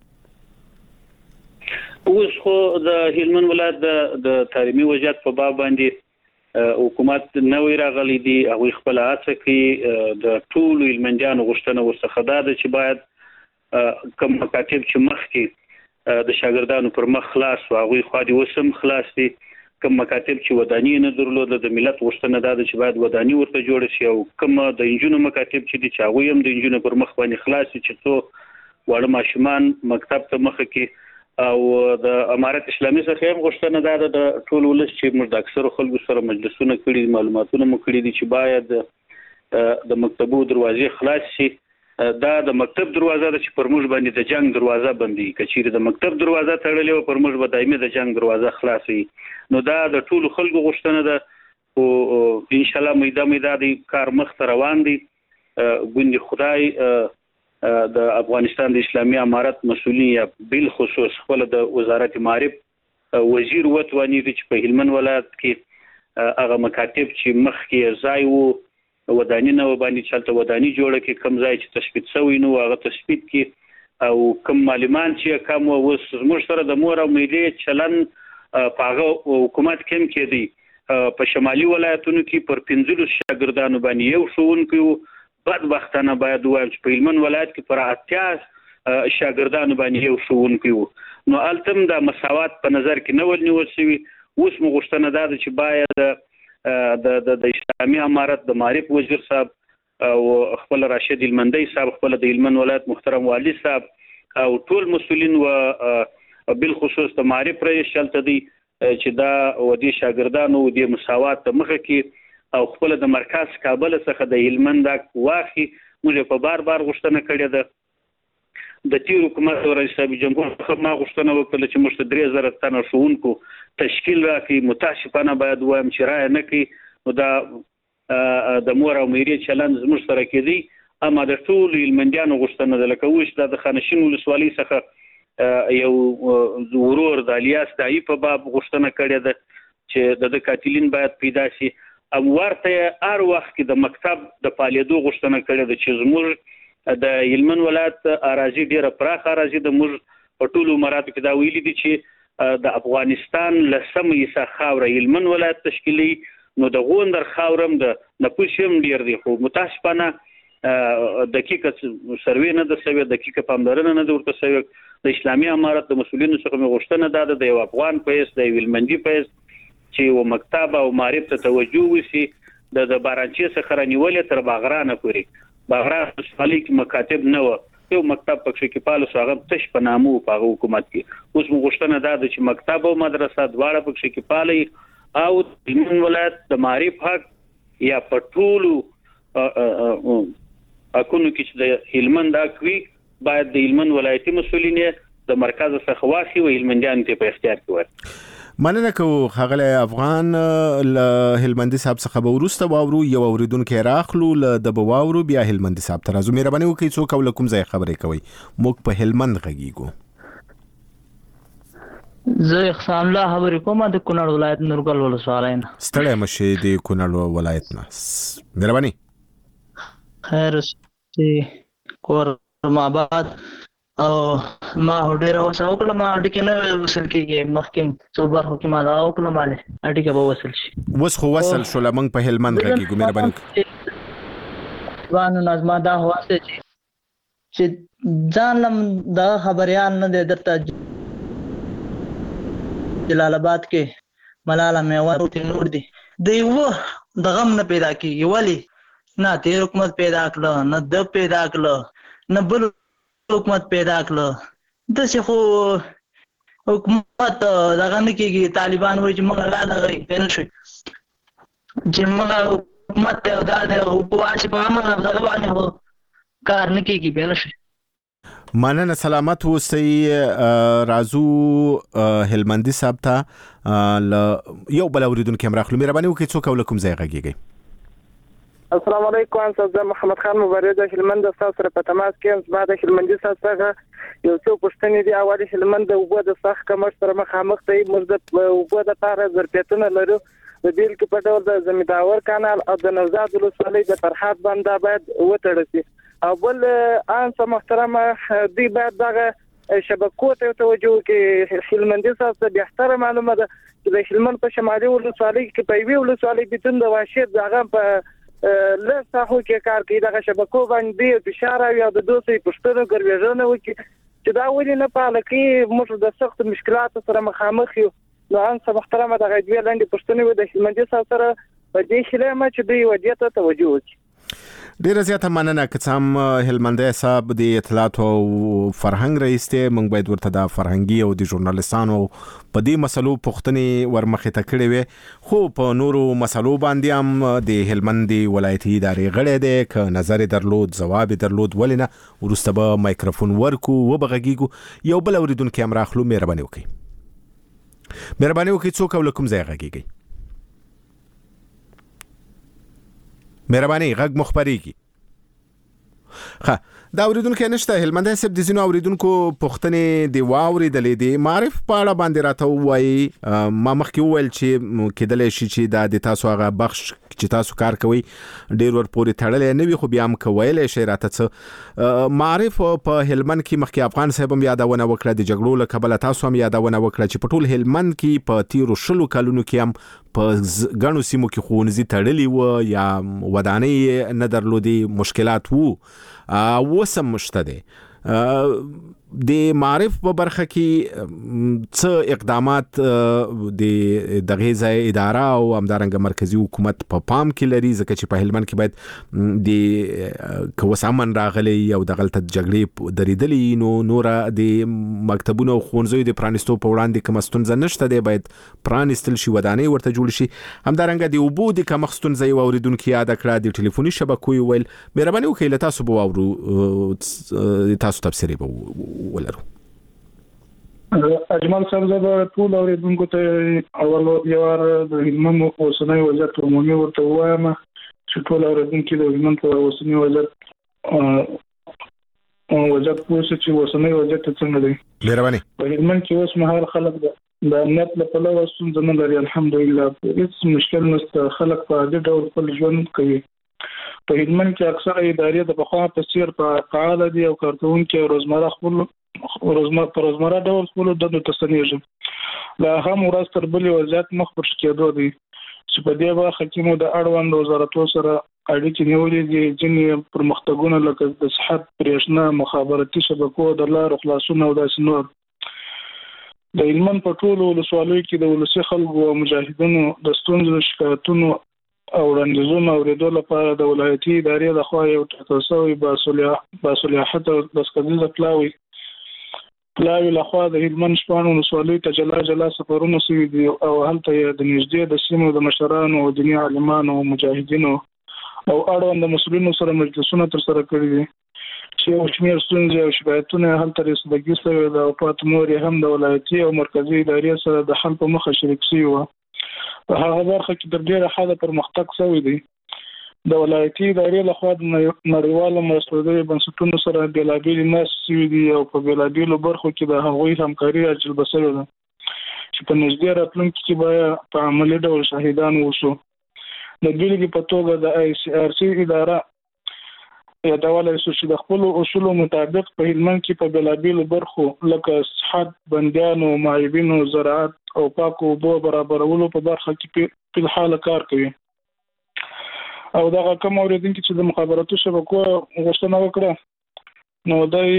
اوس خو د هلمند ولایت د تعلیمي وضعیت په باب باندې حکومت نوې راغلي دي، هغه خپل هڅه کوي. د ټولو هلمندیانو غوښتنه ورڅخه ده چې باید کوم مکاتب چې مخکې د شاګردانو پر مخ خلاص او هغه خو دې وسم خلاص دي، کوم مکاتب چې ودانی نه درلود د ملت غوښتنه ده چې باید ودانی ورته جوړ شي، او کوم د انجونو مکاتب چې دي چې هغه هم د انجونو پر مخ باندې خلاص شي چې څو وړ ماشومان مکتب ته مخ کې، او د امارت اسلامي څخه هم غوښتنه ده د ټول ولس چې موږ د اکثر خلکو سره مجلسونه کړي، معلوماتونه مو کړي دي چې باید د مکتبو دروازې خلاص شي. دا د مکتب دروازه ده چې پر موږ باندې د جنگ دروازه بندي، کچېره د مکتب دروازه تړلې او پر موږ به دایمي د جنگ دروازه خلاصي. نو دا د ټولو خلکو غوښتنه ده او ان شاء الله میدا د کار مخ ته روان دي. ګوندې خدای د افغانستان د اسلامي امارت مسؤلین یا بل خصوص خپل د وزارت معارف وزیر وتوانی چې په هلمند ولایت کې هغه مکاتب چې مخ کې ځای وو ودانی نه باندې چلته ودانی جوړه کې کم ځای چې تثبیت شوی نو هغه تثبیت کې او کم معلومان چې کم وس موږ سره د مور او میډیا چلن په حکومت کې دی په شمالي ولایتونو کې پر 15 شاګردانو باندې یو ښوونکی بدبختانه باید وایم چې په هلمند ولایت کې پر 80 شاګردانو باندې یو ښوونکی وو. نو التم د مساوات په نظر کې نه ولنیول شوی. اوس مو غوښتنه ده چې باید د اسلامي امارت د معارف وزیر صاحب او خپل راشد هلمندي صاحب، خپل د هلمند ولایت محترم والی صاحب او ټول مسؤلین او بل خصوص د معارف رئیس چلته دي چې دا ودی شاګردانو د مساوات ته مخه کې او خپل د مرکز کابل څخه د هلمند واخی موږ په بار غوښتنه کړې ده. د تیر حکومت او رئیس جمهور خو ما غوښتنه وکړه چې موږ 3000 تنه ښوونکو تشکیل راکړي. متاسفانه باید وایم چې رایه نه کوي نو دا د مور او میرې چلند زموږ سره کېدی. اما د ټولو هلمندیانو غوښتنه ده، لکه اوس د خانشین ولسوالۍ څخه یو ورور د الیاس دایي په باب غوښتنه کړې ده چې د قاتلین باید پیدا شي. ورته هر وخت کې د مکتب د فعالیدو غوښتنه کړې ده چې زموږ د هلمند ولایت اراضي ډیره پراخه اراضي د موږ په ټولو مراتو کې دا ویلي دي چې د افغانستان لسمه حصہ خاوره هلمند ولایت تشکیلي، نو د غوندر خاورم د نفوس هم ډیر دی. خو متاسفانه دقیقه سروې نه د سوي، دقیقه پاملرنه نه د ورته سوي. د اسلامي امارت د مسؤلینو څخه مې غوښتنه ده د یو افغان په حیث د هلمندي په حیث چې و مکتب او معرف ته توجه وشي. د بارانچې څخه رانیولې تر باغرانه پورې، باغران ولسوالۍ کې مکاتب نه و، یو مکتب پکې کې پالو هغه تش په نامو په حکومت کې. اوس مو غوښتنه ده چې مکتب او مدرسه دواړه پکې کې پالي او د هلمند ولایت د معرف حق یا په ټولو حقونو کې چې د هلمند حق وي باید د هلمند ولایتي مسؤلین د مرکز څخه واخلي او هلمندیان ته په اختیار کې ورکړي. مننه کوو ښاغلی افغان. له هلمندي صاحب څخه به وروسته واورو، یو اوریدونکی راخلو له ده به واورو، بیا هلمندي صاحب ته راځو. مهرباني وکړئ څوک او له کوم ځای خبرې کوئ؟ موږ په هلمند غږیږو. زه احسان الله خبرې کوم د کونړ ولایت نورګل ولسوالۍ نه. ستړی مشې د کونړ ولایت نه. مهرباني. خیر چې کور ماباد او ما ډېر اوسه وکړه، ما اډیکه نه وصل کېږي، مخکې څو برخو کې ما دا وکړه، مالې اډیکه به وصل شي. اوس خو وصل شوله، موږ په هلمند غږیږو. مهرباني وکړئ. ځان نظم دا هواسته چې ځان لم دا خبريال نه درته جلال آباد کې ملاله میوه روټي نور دي دی و د غم نه پیدا کیږي. ولی نه تیر حکومت پیدا کړل، نه د پیدا کړل، نه بل حکومت پیدا کړل. د څه خو حکومت دغه نه کیږي. طالبان وایي چې موږ لا دغه پېنل شي چې موږ حکومت ته دا او واش په امر دغه باندې کار نه کیږي پېنل شي. مننه، سلامت اوسئ. راځو هلمندي صاحب ته یو بل اوریدونکي هم راخلو. مهرباني وکړئ څوک او له کوم ځای غږیږئ؟ السلام علیکم. زه محمد خان مبارز د هلمند تاسو سره په تماس کې یم. زما د هلمندي څخه یو څو پوښتنې دي. اول هلمند د اوبو د سخت کمښت سره مخامخ دی. موږ د اوبو د لپاره ظرفیتونه لرو. د بیل کې په ډول د زمینداور کانال او د نوزاد ولسوالۍ د فرحات بند باید وتړل شي. او بل انس محترمه دی باید دغه شبکو ته توجه کې هلمندي څخه به احترام معلومه ده چې د هلمند په شمالي ولسوالۍ کې په وی ولسوالۍ بتون د واشد دغه په لساحو کې کار کوي. دغه شبکو باندې فشار او د دوسي پښتنو ګرځېدنه وکړي چې دا ولې نه پاله کې موږ د سخت مشکلات سره مخامخ یو. نو انس محترمه دغه دوی لاندې پښتنو د هلمندي سره په دې شلمه چې دوی ودیته توجه وکړي. ډیره زیاته مننه. که څه هم هلمندي صاحب د اطلاعات او فرهنګ رئیس دی، موږ باید ورته د فرهنګي او د ژورنالیستانو په دې مسلو پوښتنې ورمخې ته کړې وي. خو په نورو مسلو باندې هم د هلمند ولایتي ادارې غړی دی، که نظر درلود ځواب درلود ولې نه وروسته به مایکروفون ورکو و به غږیږو. یو بل اوریدونکی هم راخلو. مهرباني وکړئ. مهرباني وکړئ څوک او له کوم ځای غږیږئ؟ مهرباني غږ مخبريږي. دا اوریدونکو نشته. هلمندي صاحب د زینو اوریدونکو پوښتنې دی واوریدلې دي. معرف په اړه باندې راته وایي. ما مخکې وویل چې کېدلی شي چې د تاسو هغه بخش چې تاسو کار کوي ډیر ور پورې تړلې نه وي، خو بیا هم کویلې شي راته څه معرف په هلمند کې. مخکې افغان صاحب هم یادونه وکړه د جګړو له کبله، تاسو هم یادونه وکړه چې په ټول هلمند کې په تیرو 10 کلونو کې هم په غنو سیمو کې ښوونځي تړلي و یا ودانۍ نه درلودي، مشکلات وو. وسم مشته دي د معرف په برخه کې څه اقدامات د دغه ځای اداره او همدارنګه مرکزی حکومت په پام کې لري، ځکه چې په هلمند کې باید د کوسامن راغلي او دغه جګړې درېدلې نو نور د مکتبونو او ښوونځیو د پرانیستو په وړاندې کوم ستونزه نشته دی، باید پرانیستل شي، ودانۍ ورته جوړ شي. همدارنګه د اوبو د کمښت ستونزه یې اوریدونکو یاد کړه، د ټلیفوني شبکو ویل. مهرباني وکړئ له تاسو به واورو، تاسو تفسیري به ولرو. اجمل صاحب زه ټول اوریدونکو ته اول یو د هلمند اوسنۍ وضعیت عمومي ورته وایم چې ټول اوریدونکو د هلمند په اوسنۍ وضعیت پوه شي چې اوسنۍ وضعیت څنګه دی. مهرباني. په هلمند کې اوس مهال خلک د امنیت لپاره ستونزه نه لري، الحمدلله هیڅ مشکل نشته، خلک په عادي ډول خپل ژوند کوي. په هلمند کې اکثره ادارې د پخوا په څیر فعال دي او کارکونکي روزمره ډول خپل دندو ته ستنېږي. لا هم ورځ تر بلې وضعیت مخ پر کېدو دی چې په دې برخه کې مو د اړوند وزارتونو سره اړیکې نیولې دي. ځینې پرمختګونه لکه د صحت، برېښنا، مخابراتي شبکو د لارو خلاصون او داسې نور. د هلمند په ټولو ولسوالیو کې د ولسي خلکو او مجاهدینو د ستونزو، شکایتونو او وړاندیزونو اورېدو لپاره د ولایتي ادارې لخوا یو ټاکل شوی باصلاحیت او دستګیریزه پلاوي لخوا د هلمند شپاړو ولسوالیو ته جلا سفرونه شوي دي او هلته د نږدې د سیمو د مشرانو او دیني عالمانو او مجاهدینو او اړوند مسؤلینو سره مجلسونه ترسره کړي دي چې یو شمېر ستونزې او شکایتونه هلته رسېدګي شوي ده او پاتې نور یې هم د ولایتي او مرکزي ادارې سره د حل په مخه شریک شوي وو. په هغه برخه کې تر ډېره حده پرمختګ شوی دی. د ولایتي ادارې لخوا د نړیوالو مرستندویو بنسټونو سره بېلابېلې ناستې شوي دي او په بېلابېلو برخو کې د هغوی همکاري راجلبه شوې ده چې په نږدې راتلونکي کې به په عملي ډول شاهدان اوسو. د بېلګې په توګه د ICRC اداره یادولی شو چې د خپلو اصولو مطابق په هلمند کې په بېلابېلو برخو لکه صحت، بندیانو، معیوبینو، زراعت او پاکو اوبو برابرولو په برخه کې په الحال کار کوي. او دغه کوم اوریدونکي چې د مخابراتو شبکو غوښتنه وکړه نو دای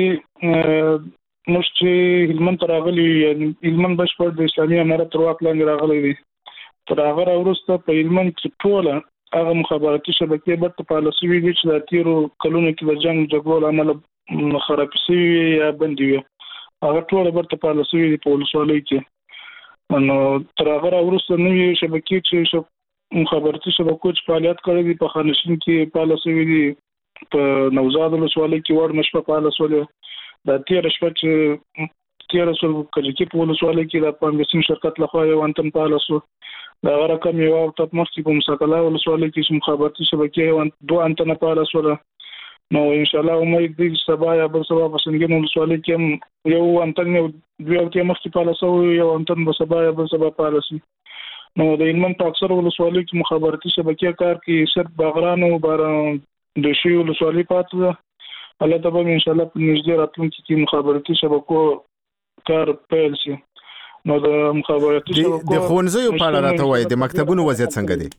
موږ چې هلمند ته راغلي، یعنې هلمند بشپړ د اسلامي امارت تر واک لاندې راغلی دی. تر هغه وروسته په هلمند کې ټوله هغه مخابراتي شبکې برته فعاله شوي دي چې د تېرو کلونو کې د جنګ جګړو له امله خراب شوي یا بندې وي، هغه ټوله برته فعاله شوي دي په ولسوالیو کې. نو تر هغه وروسته نوې شبکې چې مخابراتي شبکو چې فعالیت کړی دي په خانشین کې فعاله شوي دي، په نوزاد ولسوالۍ کې وړ مشپه فعاله شولې، د تېره شپه چې 1300 کجکي په ولسوالۍ کې د پانګسین شرکت لخوا یو انتن فعاله شو. د هغه رقم یو تپ مخکې په مساکله ولسوالۍ کې مخابراتي شبکې 2 انتن فعاله شوله. نو ان شاء الله امید دی سبا یا بل سبا په سنگین ولسوالۍ کې یو انتن یو 2 ورځې مخکې فعاله شو، یو انتن به سبا یا بل سبا فعاله شي. نو د هلمند په اکثر ولسوالیو کې مخابراتي شبکې کار کوي، صرف باغران او دوشي ولسوالۍ پاتې ده. هلته به ان شاء الله په نږدې راتلونکي کې مخابراتي شبکو کار پیل شي. نو د مخابراتي شبکو د ښوونځیو په اړه راته وایي د مکتبونو وضعیت څنګه دی؟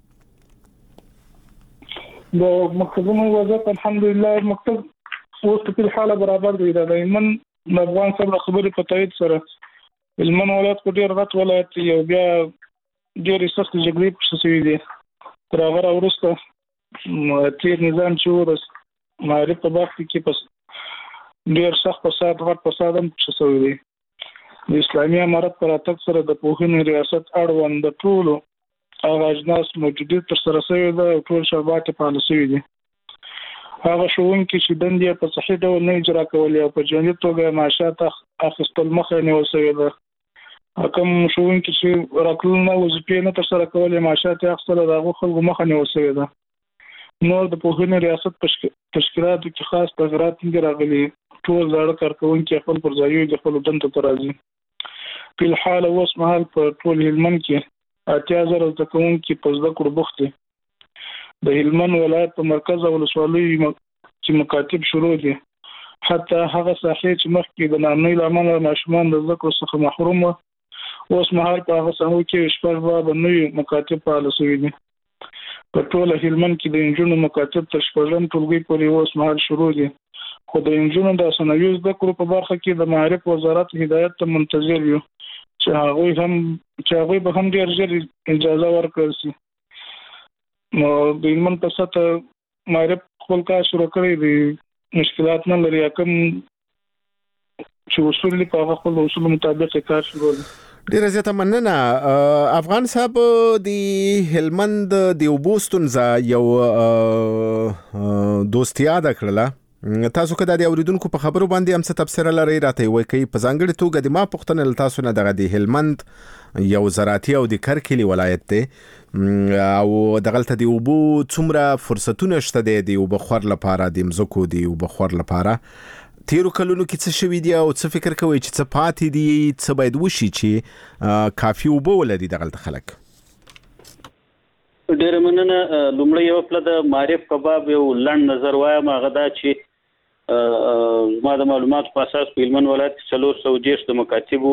د مکتبونو وضعیت الحمدلله مکتب اوس په حاله برابر دی. د هلمند د افغان صاحب خبرې په تایید سره هلمند ولایت په ډېر غټ ولایت یو بیا ډېرې سختې جګړې پکې شوي دي. تر هغه وروسته تېر نظام چې ورس معارف په برخه کې پس ډېر سخت فساد، غټ فساد هم پکې شوی دی. د اسلامي امارت پر راتګ سره د پوهنې ریاست اړوند د ټولو هغه اجناس موجودیت ترسره شوی ده او ټول شربات فعال شوي دي. هغه ښوونکي چې دندې په صحیح ډول نه اجرا کولې او په جانبي توګه معاشات اخیستل مخه نیول شوی ده. کوم ښوونکي چې راکړل نه وظیفې نه ترسره کولې معاشات یې اخیستل، د هغو خلکو مخه نیول شوی ده. نور د پوهنې ریاست تشکیلاتو کې خاص تغیرات نه راغلي، ټول زاړه کارکوونکي خپل پر ځایونو د خپلو دندو ته راځي. په الحال اوس مهال په ټول هلمند کې 80,000 زده کوونکي په زده کړو بوخت دي. د هلمند ولایت په مرکز او ولسوالیو کې مکاتب شروع دي. حتی هغه ساحې چې مخکې د ناامنۍ له امله ماشومان د زده کړو څخه محروم وو، اوس مهال په هغه ساحو کې شپږ بابه نوي مکاتب فعاله شوي دي. په ټول هلمند کې د انجونو مکاتب تر شپږم ټولګي پورې اوس مهال شروع دي. خو د انجونو د ثانوي زده کړو په برخه کې د معارف وزارت هدایت ته منتظر یو چې هغوی به هم ډېر ژر اجازه ورکړل شي. نو د هلمند په سطح معارف خپل کار شروع کړی دی، مشکلات نه لري. کوم چې اصول دي په هغه خپل اصولو مطابق کار شروع دی. ډیره زیاته مننه افغان صاحب. د هلمند د اوبو ستونزه یو دوستي یاد کړله تاسو که د اوریدونکو په خبرو باندې هم څه تفسیر لرئ راته وایي کوي په ځانګړي توګه د ما پوښتنه له تاسو نه دغه د هلمند یو زراعتي او د کرکلي ولایت دی او دغلته د اوبو څومره فرصتونه شته د اوبو خور لپاره د مځکو د اوبو خور لپاره تیرو کلونو کې څه شوي دي او څه فکر کوئ چې څه پاتې دي څه باید وشي چې کافي اوبه ولري دغلته خلک؟ ډېره مننه. لومړی یو پله د معرف په باب یو لنډ نظر وایم. هغه دا چې زما د معلوماتو په اساس په هلمند ولایت کې 430 د مکاتبو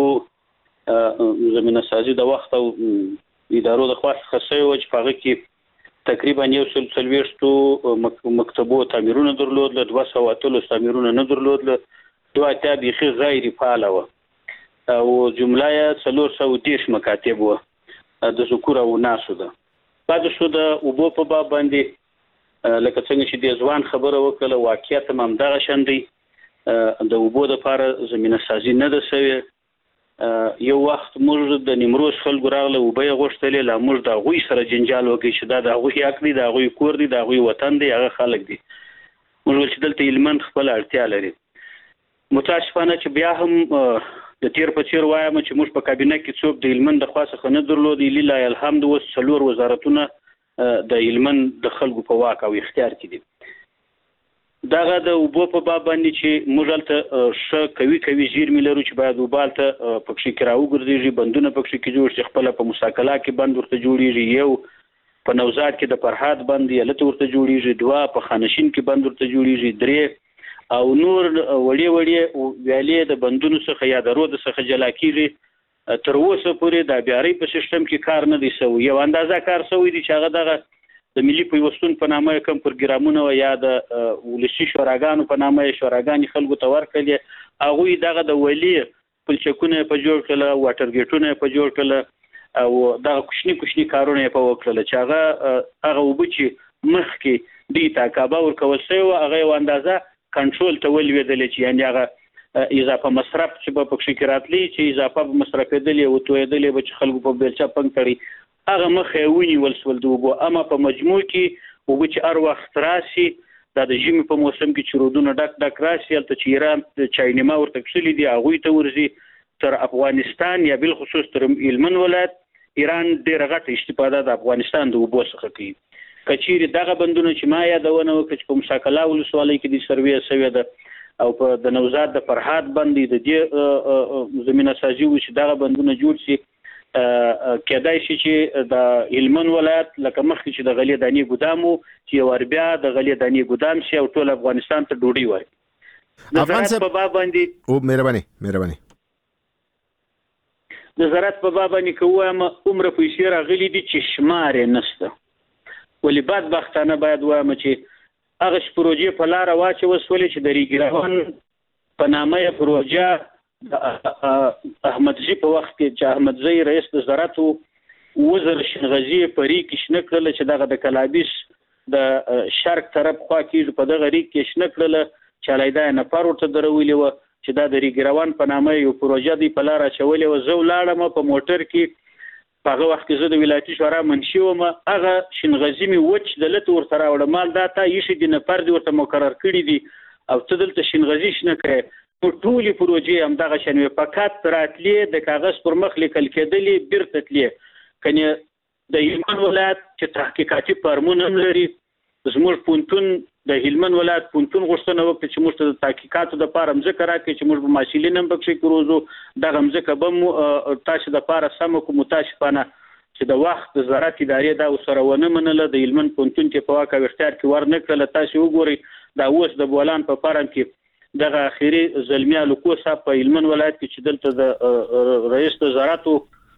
زمینه سازي د وخت او ادارو د خوا څخه شوې وه چې په هغه کې تقریبا 140 مکتبو تعمیرونه درلودله، 200 تعمیرونه نه درلودله، 2 بیخي غیر فعاله وه او جمله یې 430 مکاتب وه د ذکور او اناثو ده. بعد شو د اوبو په باب باندې لکه څنګه چې د ځوان خبره وکړه واقعیت هم همدغه شان دی. د اوبو دپاره زمینه سازي نه ده سوې. یو وخت موږ د نیمروز خلکو راغله اوبه یې غوښتلې، لا موږ د هغوی سره جنجال وکړي چې دا د هغوی حق دی، د هغوی کور دی، د هغوی وطن دی، هغه خلک دي. موږ ویل چې دلته هلمند خپله اړتیا لري. متاسفانه چې بیا هم د تیر په څیر وایم چې موږ په کابینه کې څوک د هلمند د خوا څخه نه درلودي. لله الحمد اوس 4 وزارتونه د هلمند د خلکو په واک او اختیار کې دي. دغه د اوبو په باب باندې چې موږ هلته ښه کوي زیرمې لرو چې باید اوبه هلته پکښې کې راوګرځېږي، بندونه پکښې کې جوړ شي. خپله په مساکلا کې بند ورته جوړېږي، یو په نوزاد کې د فرهاد بند هلته ورته جوړېږي، 2 په خانشین کې بند ورته جوړېږي، 3 او نور وړې ویالې د بندونو څخه یا د رود څخه جلا کېږي. تر اوسه پورې د آبیارۍ په سیستم کې کار نه دی سوی. یو اندازه کار سوی دی چې هغه دغه د ملي پیوستون په نامه کوم پروګرامونه یا د ولسي شوراګانو په نامه شوراګانې خلکو ته ورکړلې. هغوی دغه د ولي پلچکونه په جوړ کړله، واټر ګیټونه په جوړ کړله او دغه کوچني کارونه یې په وکړله چې هغه اوبه چې مخکې دوی ته کعبه ورکول سوی وه هغه یو اندازه کنټرول ته ولوېدلې چې یعنې هغه اضافه مصرف چې به پکښې کې راتلی چې اضافه به مصرفېدلې او تویېدلې به چې خلکو په بیلچه پنګ کړي هغه مخه یې ونیول سول د اوبو. اما په مجموع کې اوبه چې هر وخت راسي دا د ژمي په موسم کې چې رودونه ډک راسي هلته چې ایران چاینما ورته کښلي دي هغوی ته ورځي تر افغانستان یا بالخصوص تر هلمند ولایت ایران ډېره غټه استفاده د افغانستان د اوبو څخه کوي. که چیرې دغه بندونه چې ما یادونه وکړه چې په مساکلا ولسوالۍ کې د سروې سوې ده او په د نوزاد د فرهاد بند د دې زمینه سازي وشي دغه بندونه جوړ شي، کېدای شي چې د هلمند ولایت لکه مخکې چې د غلې دانې ګودام و چې یو ور بیا د غلې دانې ګودام شي او ټول افغانستان ته ډوډۍ وایي. د زراعت په باب باندې مهرباني د زراعت په باب باندې که ووایم عمره پیسې راغلي دي چې شمار یې نشته. ولې بدبختانه باید وایم چې هغه پروژې په لاره واچول سولې چې د ریګراون په نامه یې پروژه د احمدزي په وخت کې چې احمدزي رئیس د زراعت وزیر شنغزي په ریګ کې شنه کړله چې دغه د کلابیس د شرق طرف خوا کې په دغه ریګ کې شنه کړله چې علیده نفر ورته درولې وه چې دا د ریګراون په نامه یو پروژه دی په لاره اچولې وه. زه ولاړم په موټر کې په هغه وخت کې زه د ولایتي شورا منشي وم. هغه شنغزي مې وچ دلته ورته راوړه مال دا تا ایښي دي نفر دي ورته مقرر کړي دي او ته دلته شنغزي شنه کړې. نو ټولې پروژې همدغه شان وې فقط راتلې د کاغذ پر مخ لیکل کېدلې بیرته تلې. کنې د هلمند ولایت چې تحقیقاتي فارمونه هم لري زموږ پوهنتون د هلمند ولایت پوهنتون غوښتنه وکړه چې موږ ته د تحقیقاتو دپاره مځکه راکړي چې موږ به محصلین هم پکښې کې روزو. دغه مځکه به مو تاسو دپاره سمه کړو. متاسفانه چې د وخت د زراعت ادارې دا ورسره ونه منله، د هلمند پوهنتون کې په واک او اختیار کې ور نه کړله. تاسو وګورئ دا اوس د بولان په فارم کې دغه اخري زلمي الوکو صاحب په هلمند ولایت کې چې دلته د رئیس د زراعتو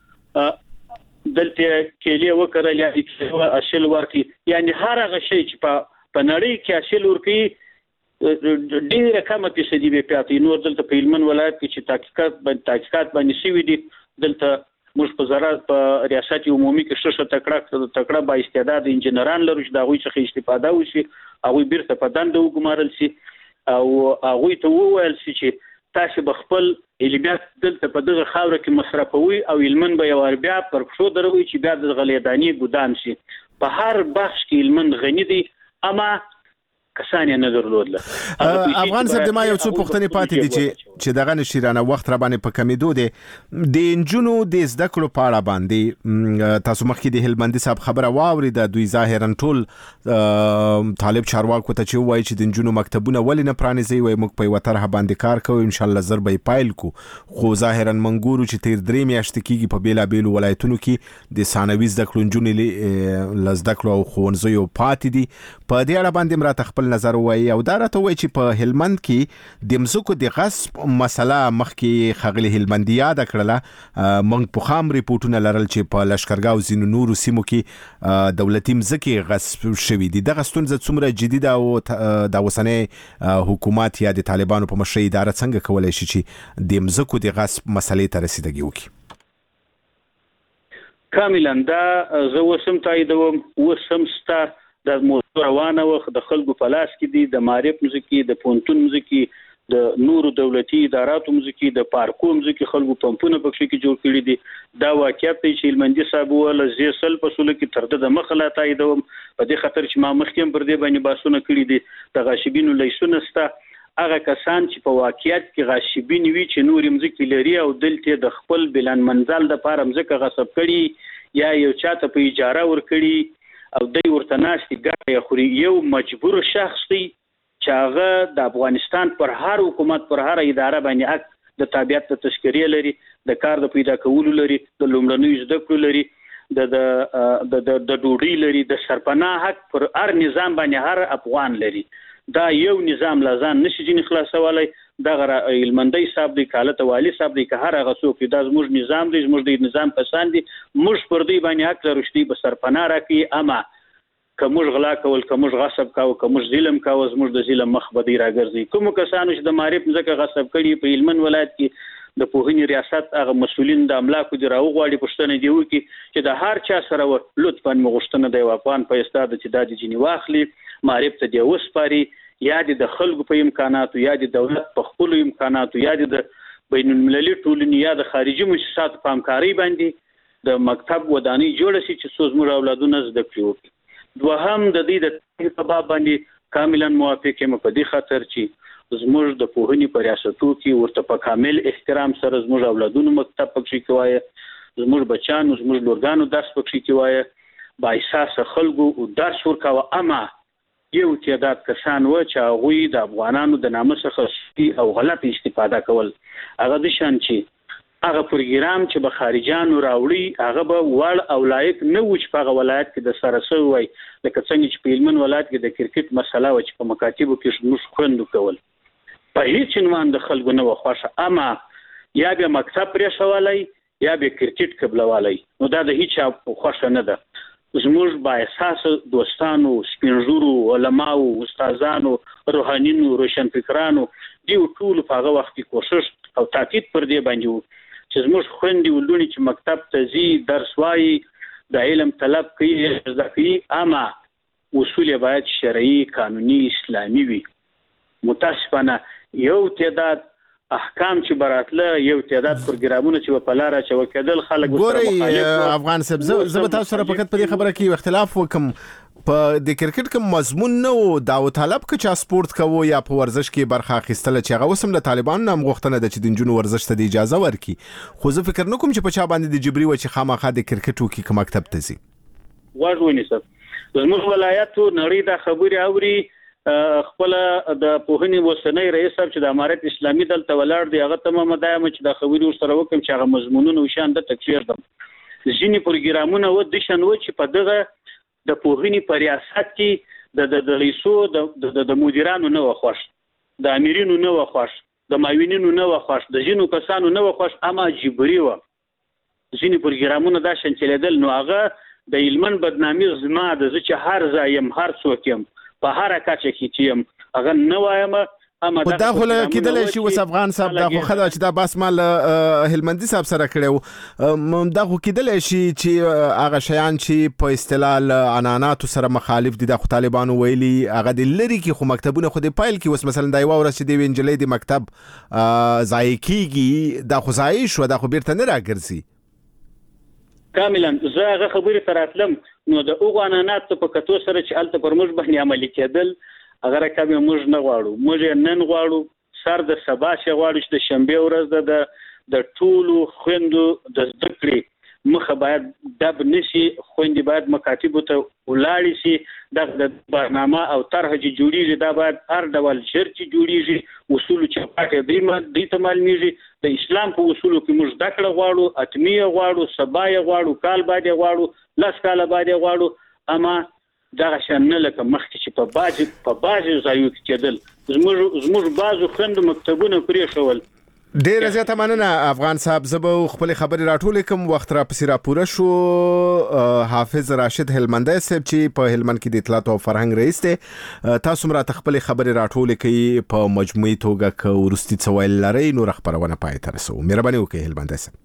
دلته کېلې وکړل یا حاصل ورکړي. یعنې هر هغه شی چې په نړۍ کې حاصل ورکړي ډېره کمه فیصدي به پاتې. نور دلته په هلمند ولایت کې چې تحقیقات باندې شوي دي دلته موږ په زراعت په ریاست عمومي کې ښه تکړه با استعداد انجینران لرو چې د هغوی څخه استفاده وشي، هغوی بیرته په دنده وګمارل شي او هغوی ته وویل شي چې تاسو به خپل علمیات دلته په دغه خاوره کې مصرفوي او هلمند به یو ور بیا پر پښو دروي چې بیا د غلې دانې ګودام شي. په هر بخش کې هلمند غني دی، اما کسان نه درلودل. افغان صاحب د ما یو څو پوښتنې پاتې دي چې دغه نشیرانه وخت را باندې په کمیدو دي د انجونو د زده کړو په اړه باندې تاسو مخکې د هلمندي صاحب خبره واورید دوی ظاهرا ټول طالب چارواکو ته چې وایي چې د انجونو مکتبونه ولې نه پرانیزي وي موږ په وتره باندې کار کوو ان شاء الله زر به پایل کو خو ظاهرا منګورو چې تیر درې میاشتې کېږي په بیلابیلو ولایتونو کې د ثانوي زده کړو انجونې لزده کړو او ښوونځیو پاتې دي په دې اړه باندې مرته خپل نظر وایي او دا راته وایي چې په هلمند کې د مځکو د غصب مسله مخکې ښاغلي هلمندي یاده کړله موږ په خام ریپورټونه لرل چې په لشکرګاه او ځینو نورو سیمو کې دولتي مځکې غصب شوي دي دغه ستونزه څومره جدي ده او د اوسنۍ حکومت یا د طالبانو په مشرۍ اداره څنګه کولی شي چې د مځکو د غصب مسلې ته رسیدګي وکړي؟ کاملا دا زه وسم تاییدوم وسم ستا د موضوع روانه وخت د خلکو په لاس کې دي د معرف مځکې د پونتون مځکې د نورو دولتي اداراتو مځکې د پارکو مځکې خلکو پمپونه پکې کې جوړ کړي دي دا واقعیت دی چې هلمندي صاحب ول زیسل په سولو کې تر د مخله تاییدوم په دې خاطر چې ما مخکې پر دې باندې باسونه کړی دي د غاشبینو لیسونه ستا هغه کسان چې په واقعیت کې غاشبین وي چې نور مځکې لري او دلته د خپل بلان منزل د پاره مځکه غصب کړي یا یو چاته په اجاره ور کړي او دوی ورته ناشتي ګټه خوري یو مجبور شخص دی چې هغه د افغانستان پر هر حکومت پر هر اداره باندې حق د تابعیت د تشکریه لري د کار د پیدا کولو لري د لومړنیو زده کړو لري د ډوډۍ لري د سرپناه حق پر هر نظام باندې هر افغان لري دا یو نظام لازم نشي جن خلاصولای دغه هلمندي صاحب دی کاله والی صاحب دی که هر هغه څوک د زموږ نظام دی زموږ د نظام کسان دي موږ پر دې باندې حق لرو به سرپناه راکړي اما که موږ غلا کول که موږ غصب کاوه که موږ ظلم کاوه زموږ د ظلم مخ به دی راګرځي کوم کسانو چې د معرف ځکه غصب کړي په هلمند ولایت کې د پوهنې ریاست هغه مسولین د املاکو دی راوغواړي پښتنه دی وکي چې د هر چا سره لطفاً مغشتنه دی افغان په استاد چې د جنی واخلي معرف ته دی وسپاري یا د خلکو په امکاناتو یا د دولت په خپل امکاناتو یا د بین المللي ټولنې یا د خارجي مؤسساتو په همکاري باندې د مکتب ودانۍ جوړ شي چې څو زموږ اولادونه زده کړي دوهم د دې د په باب باندې کاملا موافق یم په دې خاطر چې زموږ د پوهنې په ریاستو کې ورته په کامل احترام سره زموږ اولادونو مکتب پکې کوي زموږ بچانو زموږ لورګانو درس پکې کوي با احساس خلکو او درس ورکاوه اما یو تعداد کسان و چې هغه د افغانانو د نامه څخه او غلط استفاده کول هغه د شان چې هغه پروګرام چې به خارجانو راوړي هغه به وړ او لایق نه و چې په ولایت کې د سرسو وای لکه څنګه چې په هلمند ولایت کې د کرکټ مسله و چې په مکاتبو کې موږ خوندو کول په هیڅ عنوان د خلکو نه وخوښه اما یا به مکتب پرې شوالای یا به کرکټ قبلوالای نو دا د هیڅ خوښه نه ده زموږ با احساس دوستانو سپینژورو علماو استادانو روحانینو روشنفکرانو دی ټول په هغه وخت کې کوشش او تاکید پر دې باندې چې زموږ خويندې ولونی چې مکتب ته زی درس وایي د علم طلب کوي زده کوي اما اصول باید شرعي قانوني اسلامي وي متاسفانه یو تعداد احکام چې براتله یو تعداد پروګرامونه چې په لار چې وکړل خلک ګوري افغان صاحب زه تاسو سره فقط په دې خبره کې اختلاف وکم په د کرکټ کوم مضمون نه او داو طلب کې چې سپورت کوو یا په ورزش کې برخه اخیستل چې هغه وسم له طالبان نام غوښتنه د چې د جنونو ورزش ته اجازه ورکړي خو زه فکر نکوم چې په چا باندې د جبري و چې خامخا د کرکټ وکي کوم مکتب ته زی واژونی سر زموږ ولایتو نړۍ د خبري اوري خپل د پوهنې وسنۍ رئیس صاحب چې د امارت اسلامي دلته ولاړ دی هغه تمام دایم چې د خبري سره وکم چې هغه مضمونونه وشان د تکفیر دم ځینی پروګرامونه و د شنو چې په دغه د پوهنې په ریاست کې د لیسو د مدیرانو نه وخښ د امیرینو نه وخښ د ماوینینو نه وخښ د جنو کسانو نه وخښ اما جبري و ځینی پروګرامونه دا شان چلیدل نو هغه د علمن بدنامي زما د چې هر ځایم هر څوک يم په هر کاچه کې چې هغه نه وایم اما دا خو کېدل شي وس افغان صاحب دا خو خدای چې دا بس مال هلمندي صاحب سره کړو دا خو کېدل شي چې هغه شیان چې په استلال عنانات سره مخالف دي د طالبانو ویلي هغه د لری کې خو مکتبونه خو د پایل کې وس مثلا دا یو ورځ دی وینجلې د مکتب ځای کېږي دا خو ځای شو دا خو بیرته نه راګرځي کاملا زه هغه خبرې تراتلم نو د اوغانانات په کتو سره چې الته پر موږ باندې عملي کېدل هغه رقم موږ نه غواړو، موږ نن غواړو سر د سبا شي غواړو چې د شنبه ورځ د ټولو خويندو د زده کړې مخه باید دب نشي، خويندې باید مکاتبو ته ولاړې شي، د برنامه او طرح چې جوړیږي دا باید هر ډول ژر چې جوړیږي، اصول چې پاتې دی ته معلومیږي. د اسلام په اصولو کې موږ زده کړه غواړو، اتمیه غواړو، سبا یې غواړو، کال بعد یې غواړو، لس کاله بعد یې غواړو، اما دغه شان نه لکه مخکې چې په بعضې ځایو کې کېدل. زموږ بعضو خویندو مکتبونه پرېښول. ډیره زیاته مننه افغان صاحب. زه به خپل خبرې راټولې کوم، وخت را پسې را پوره شو. حافظ راشد هلمندی صاحب چې په هلمند کې د اطلاعات او فرهنګ رئیس دی، تاسو مرا خپل خبرې راټولې کوي په مجموعي توګه که ورستي څه ویل لرئ نو خبرونه پای ته رسوو. مهرباني وکړئ هلمندی صاحب.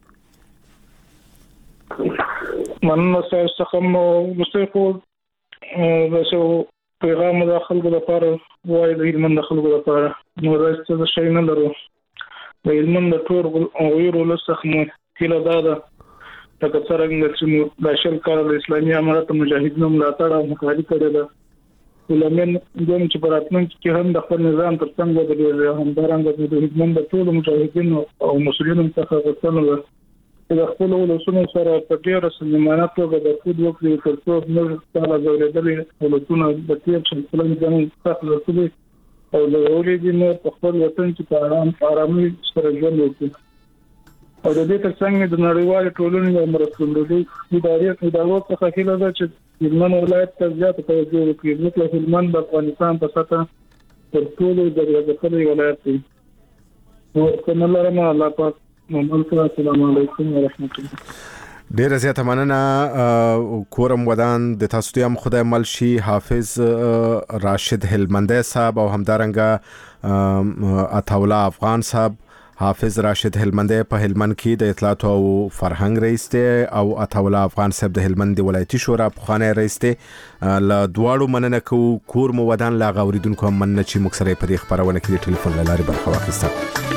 مننه صاحب څخه مستقو بسو پیغام د خلکو لپاره وایي د هلمند خلکو لپاره نو راځي چې شي نه لرو د هلمند ټول غویرو لسخمو کله دا لکه څنګه چې د شل کال د اسلامي امارت مجاهدینو ملاتړ او همکاري کړې ده، ولمن دوم چې براتمن کې هم د خپل نظام تر څنګ ودرېږي، هم درنګ د هلمند ټول مجاهدینو او مسؤلینو څخه غوښتنه د خپل ولسونو سره په ډیره سمانه توګه د خود وکړي تر څو موږ سره زوړېدلې ولسونه د تیر څلور ځلې څخه رسېدلي او د اوریجن په خپل وطن کې په آرامۍ سره ژوند وکړي. او د دې ترڅنګ د نړیوال ټولنې د مرستندوی ادارو څخه هیله ده چې هلمند ولایت ته زیاته توجه وکړي، ځکه هلمند د افغانستان په سطحه تر ټولو ځانګړی ولایت دی. او څنګه لرم الله پاک السلام علیکم ورحمت الله. ډیره زیاته مننه. کورم ودان د تاسو ته هم خدای مل شي حافظ راشد هلمندی صاحب او همدارنګه عطاالله افغان صاحب. حافظ راشد هلمندی په هلمند کې د اطلاعات او فرهنګ رئیس دی او عطاالله افغان صاحب د هلمند ولایتي شورا پخوانی رئیس دی. له دواړو مننه کوو. کور مو ودان لا غوریدونکو هم مننه چې موږ سره په دې خبرونه کې د ټلیفون له لارې برخه واخیسته.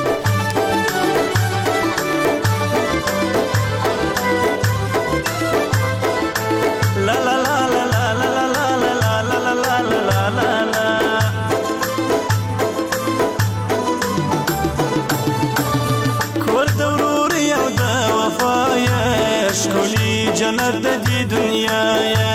جنت د دنیا یا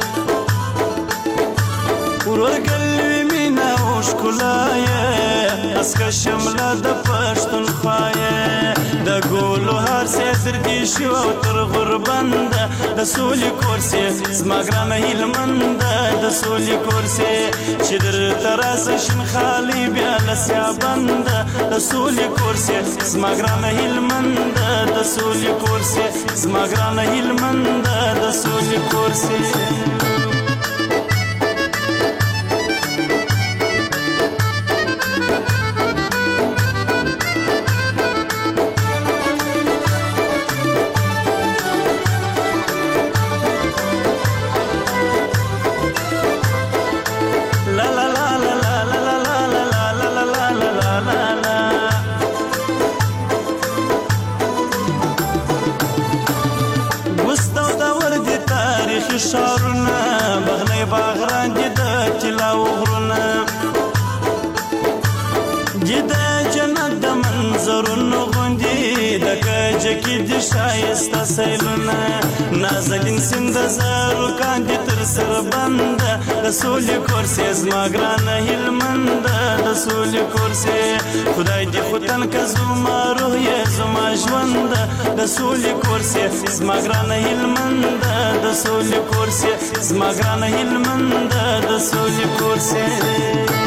ورګل مینا او ښکلا یا اسکه شمله د پښتون خوایا د ګولو هر سر کې شو تر غربند د سولې کورسې زمګرانه هلمند د سولې کورسې چې در تراس شن خالی بیا لسیا بند د سولې کورسې زمګرانه هلمند د سولې کورسې زمګرانه هلمند د سولې کورسې. شارونه بغلی باغران د طلا وغرونه د جنت د منظرونو غوندې د کجه کې د ښایسته سیلونه نازنین سیند زرو کاندي تر سره بند د سولې کورسې زما ګرانه هلمند د سولې کورسې خدای دې خو تنکه زما روح یې زما ژوند د سولې کورسې زما ګرانه هلمند د سولې کورسې زما ګرانه هلمند د سولې کورسې.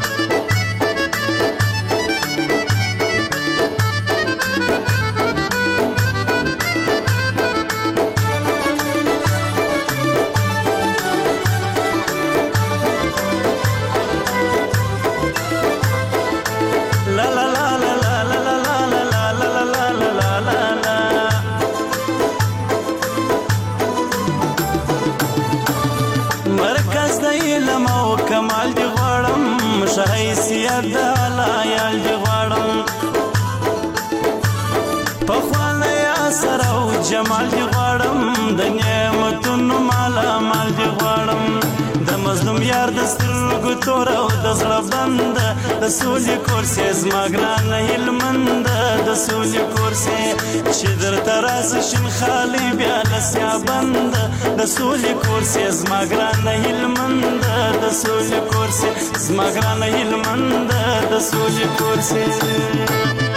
کمال دی غواړم شایسته د علایال دی غواړم په خوانه اثر او جمال دی غواړم د نعمتونو مال مال دی غواړم د مظلوم یار د سترګو تور او د زړه بند د سولې کورسې زما ګرانه هلمند د سولې کورسې چې درته راسي شین خالي بیا لسیا بند د سولې کورسې زما ګرانه هلمند د سولې کورسې زما ګرانه هلمند د سولې کورسې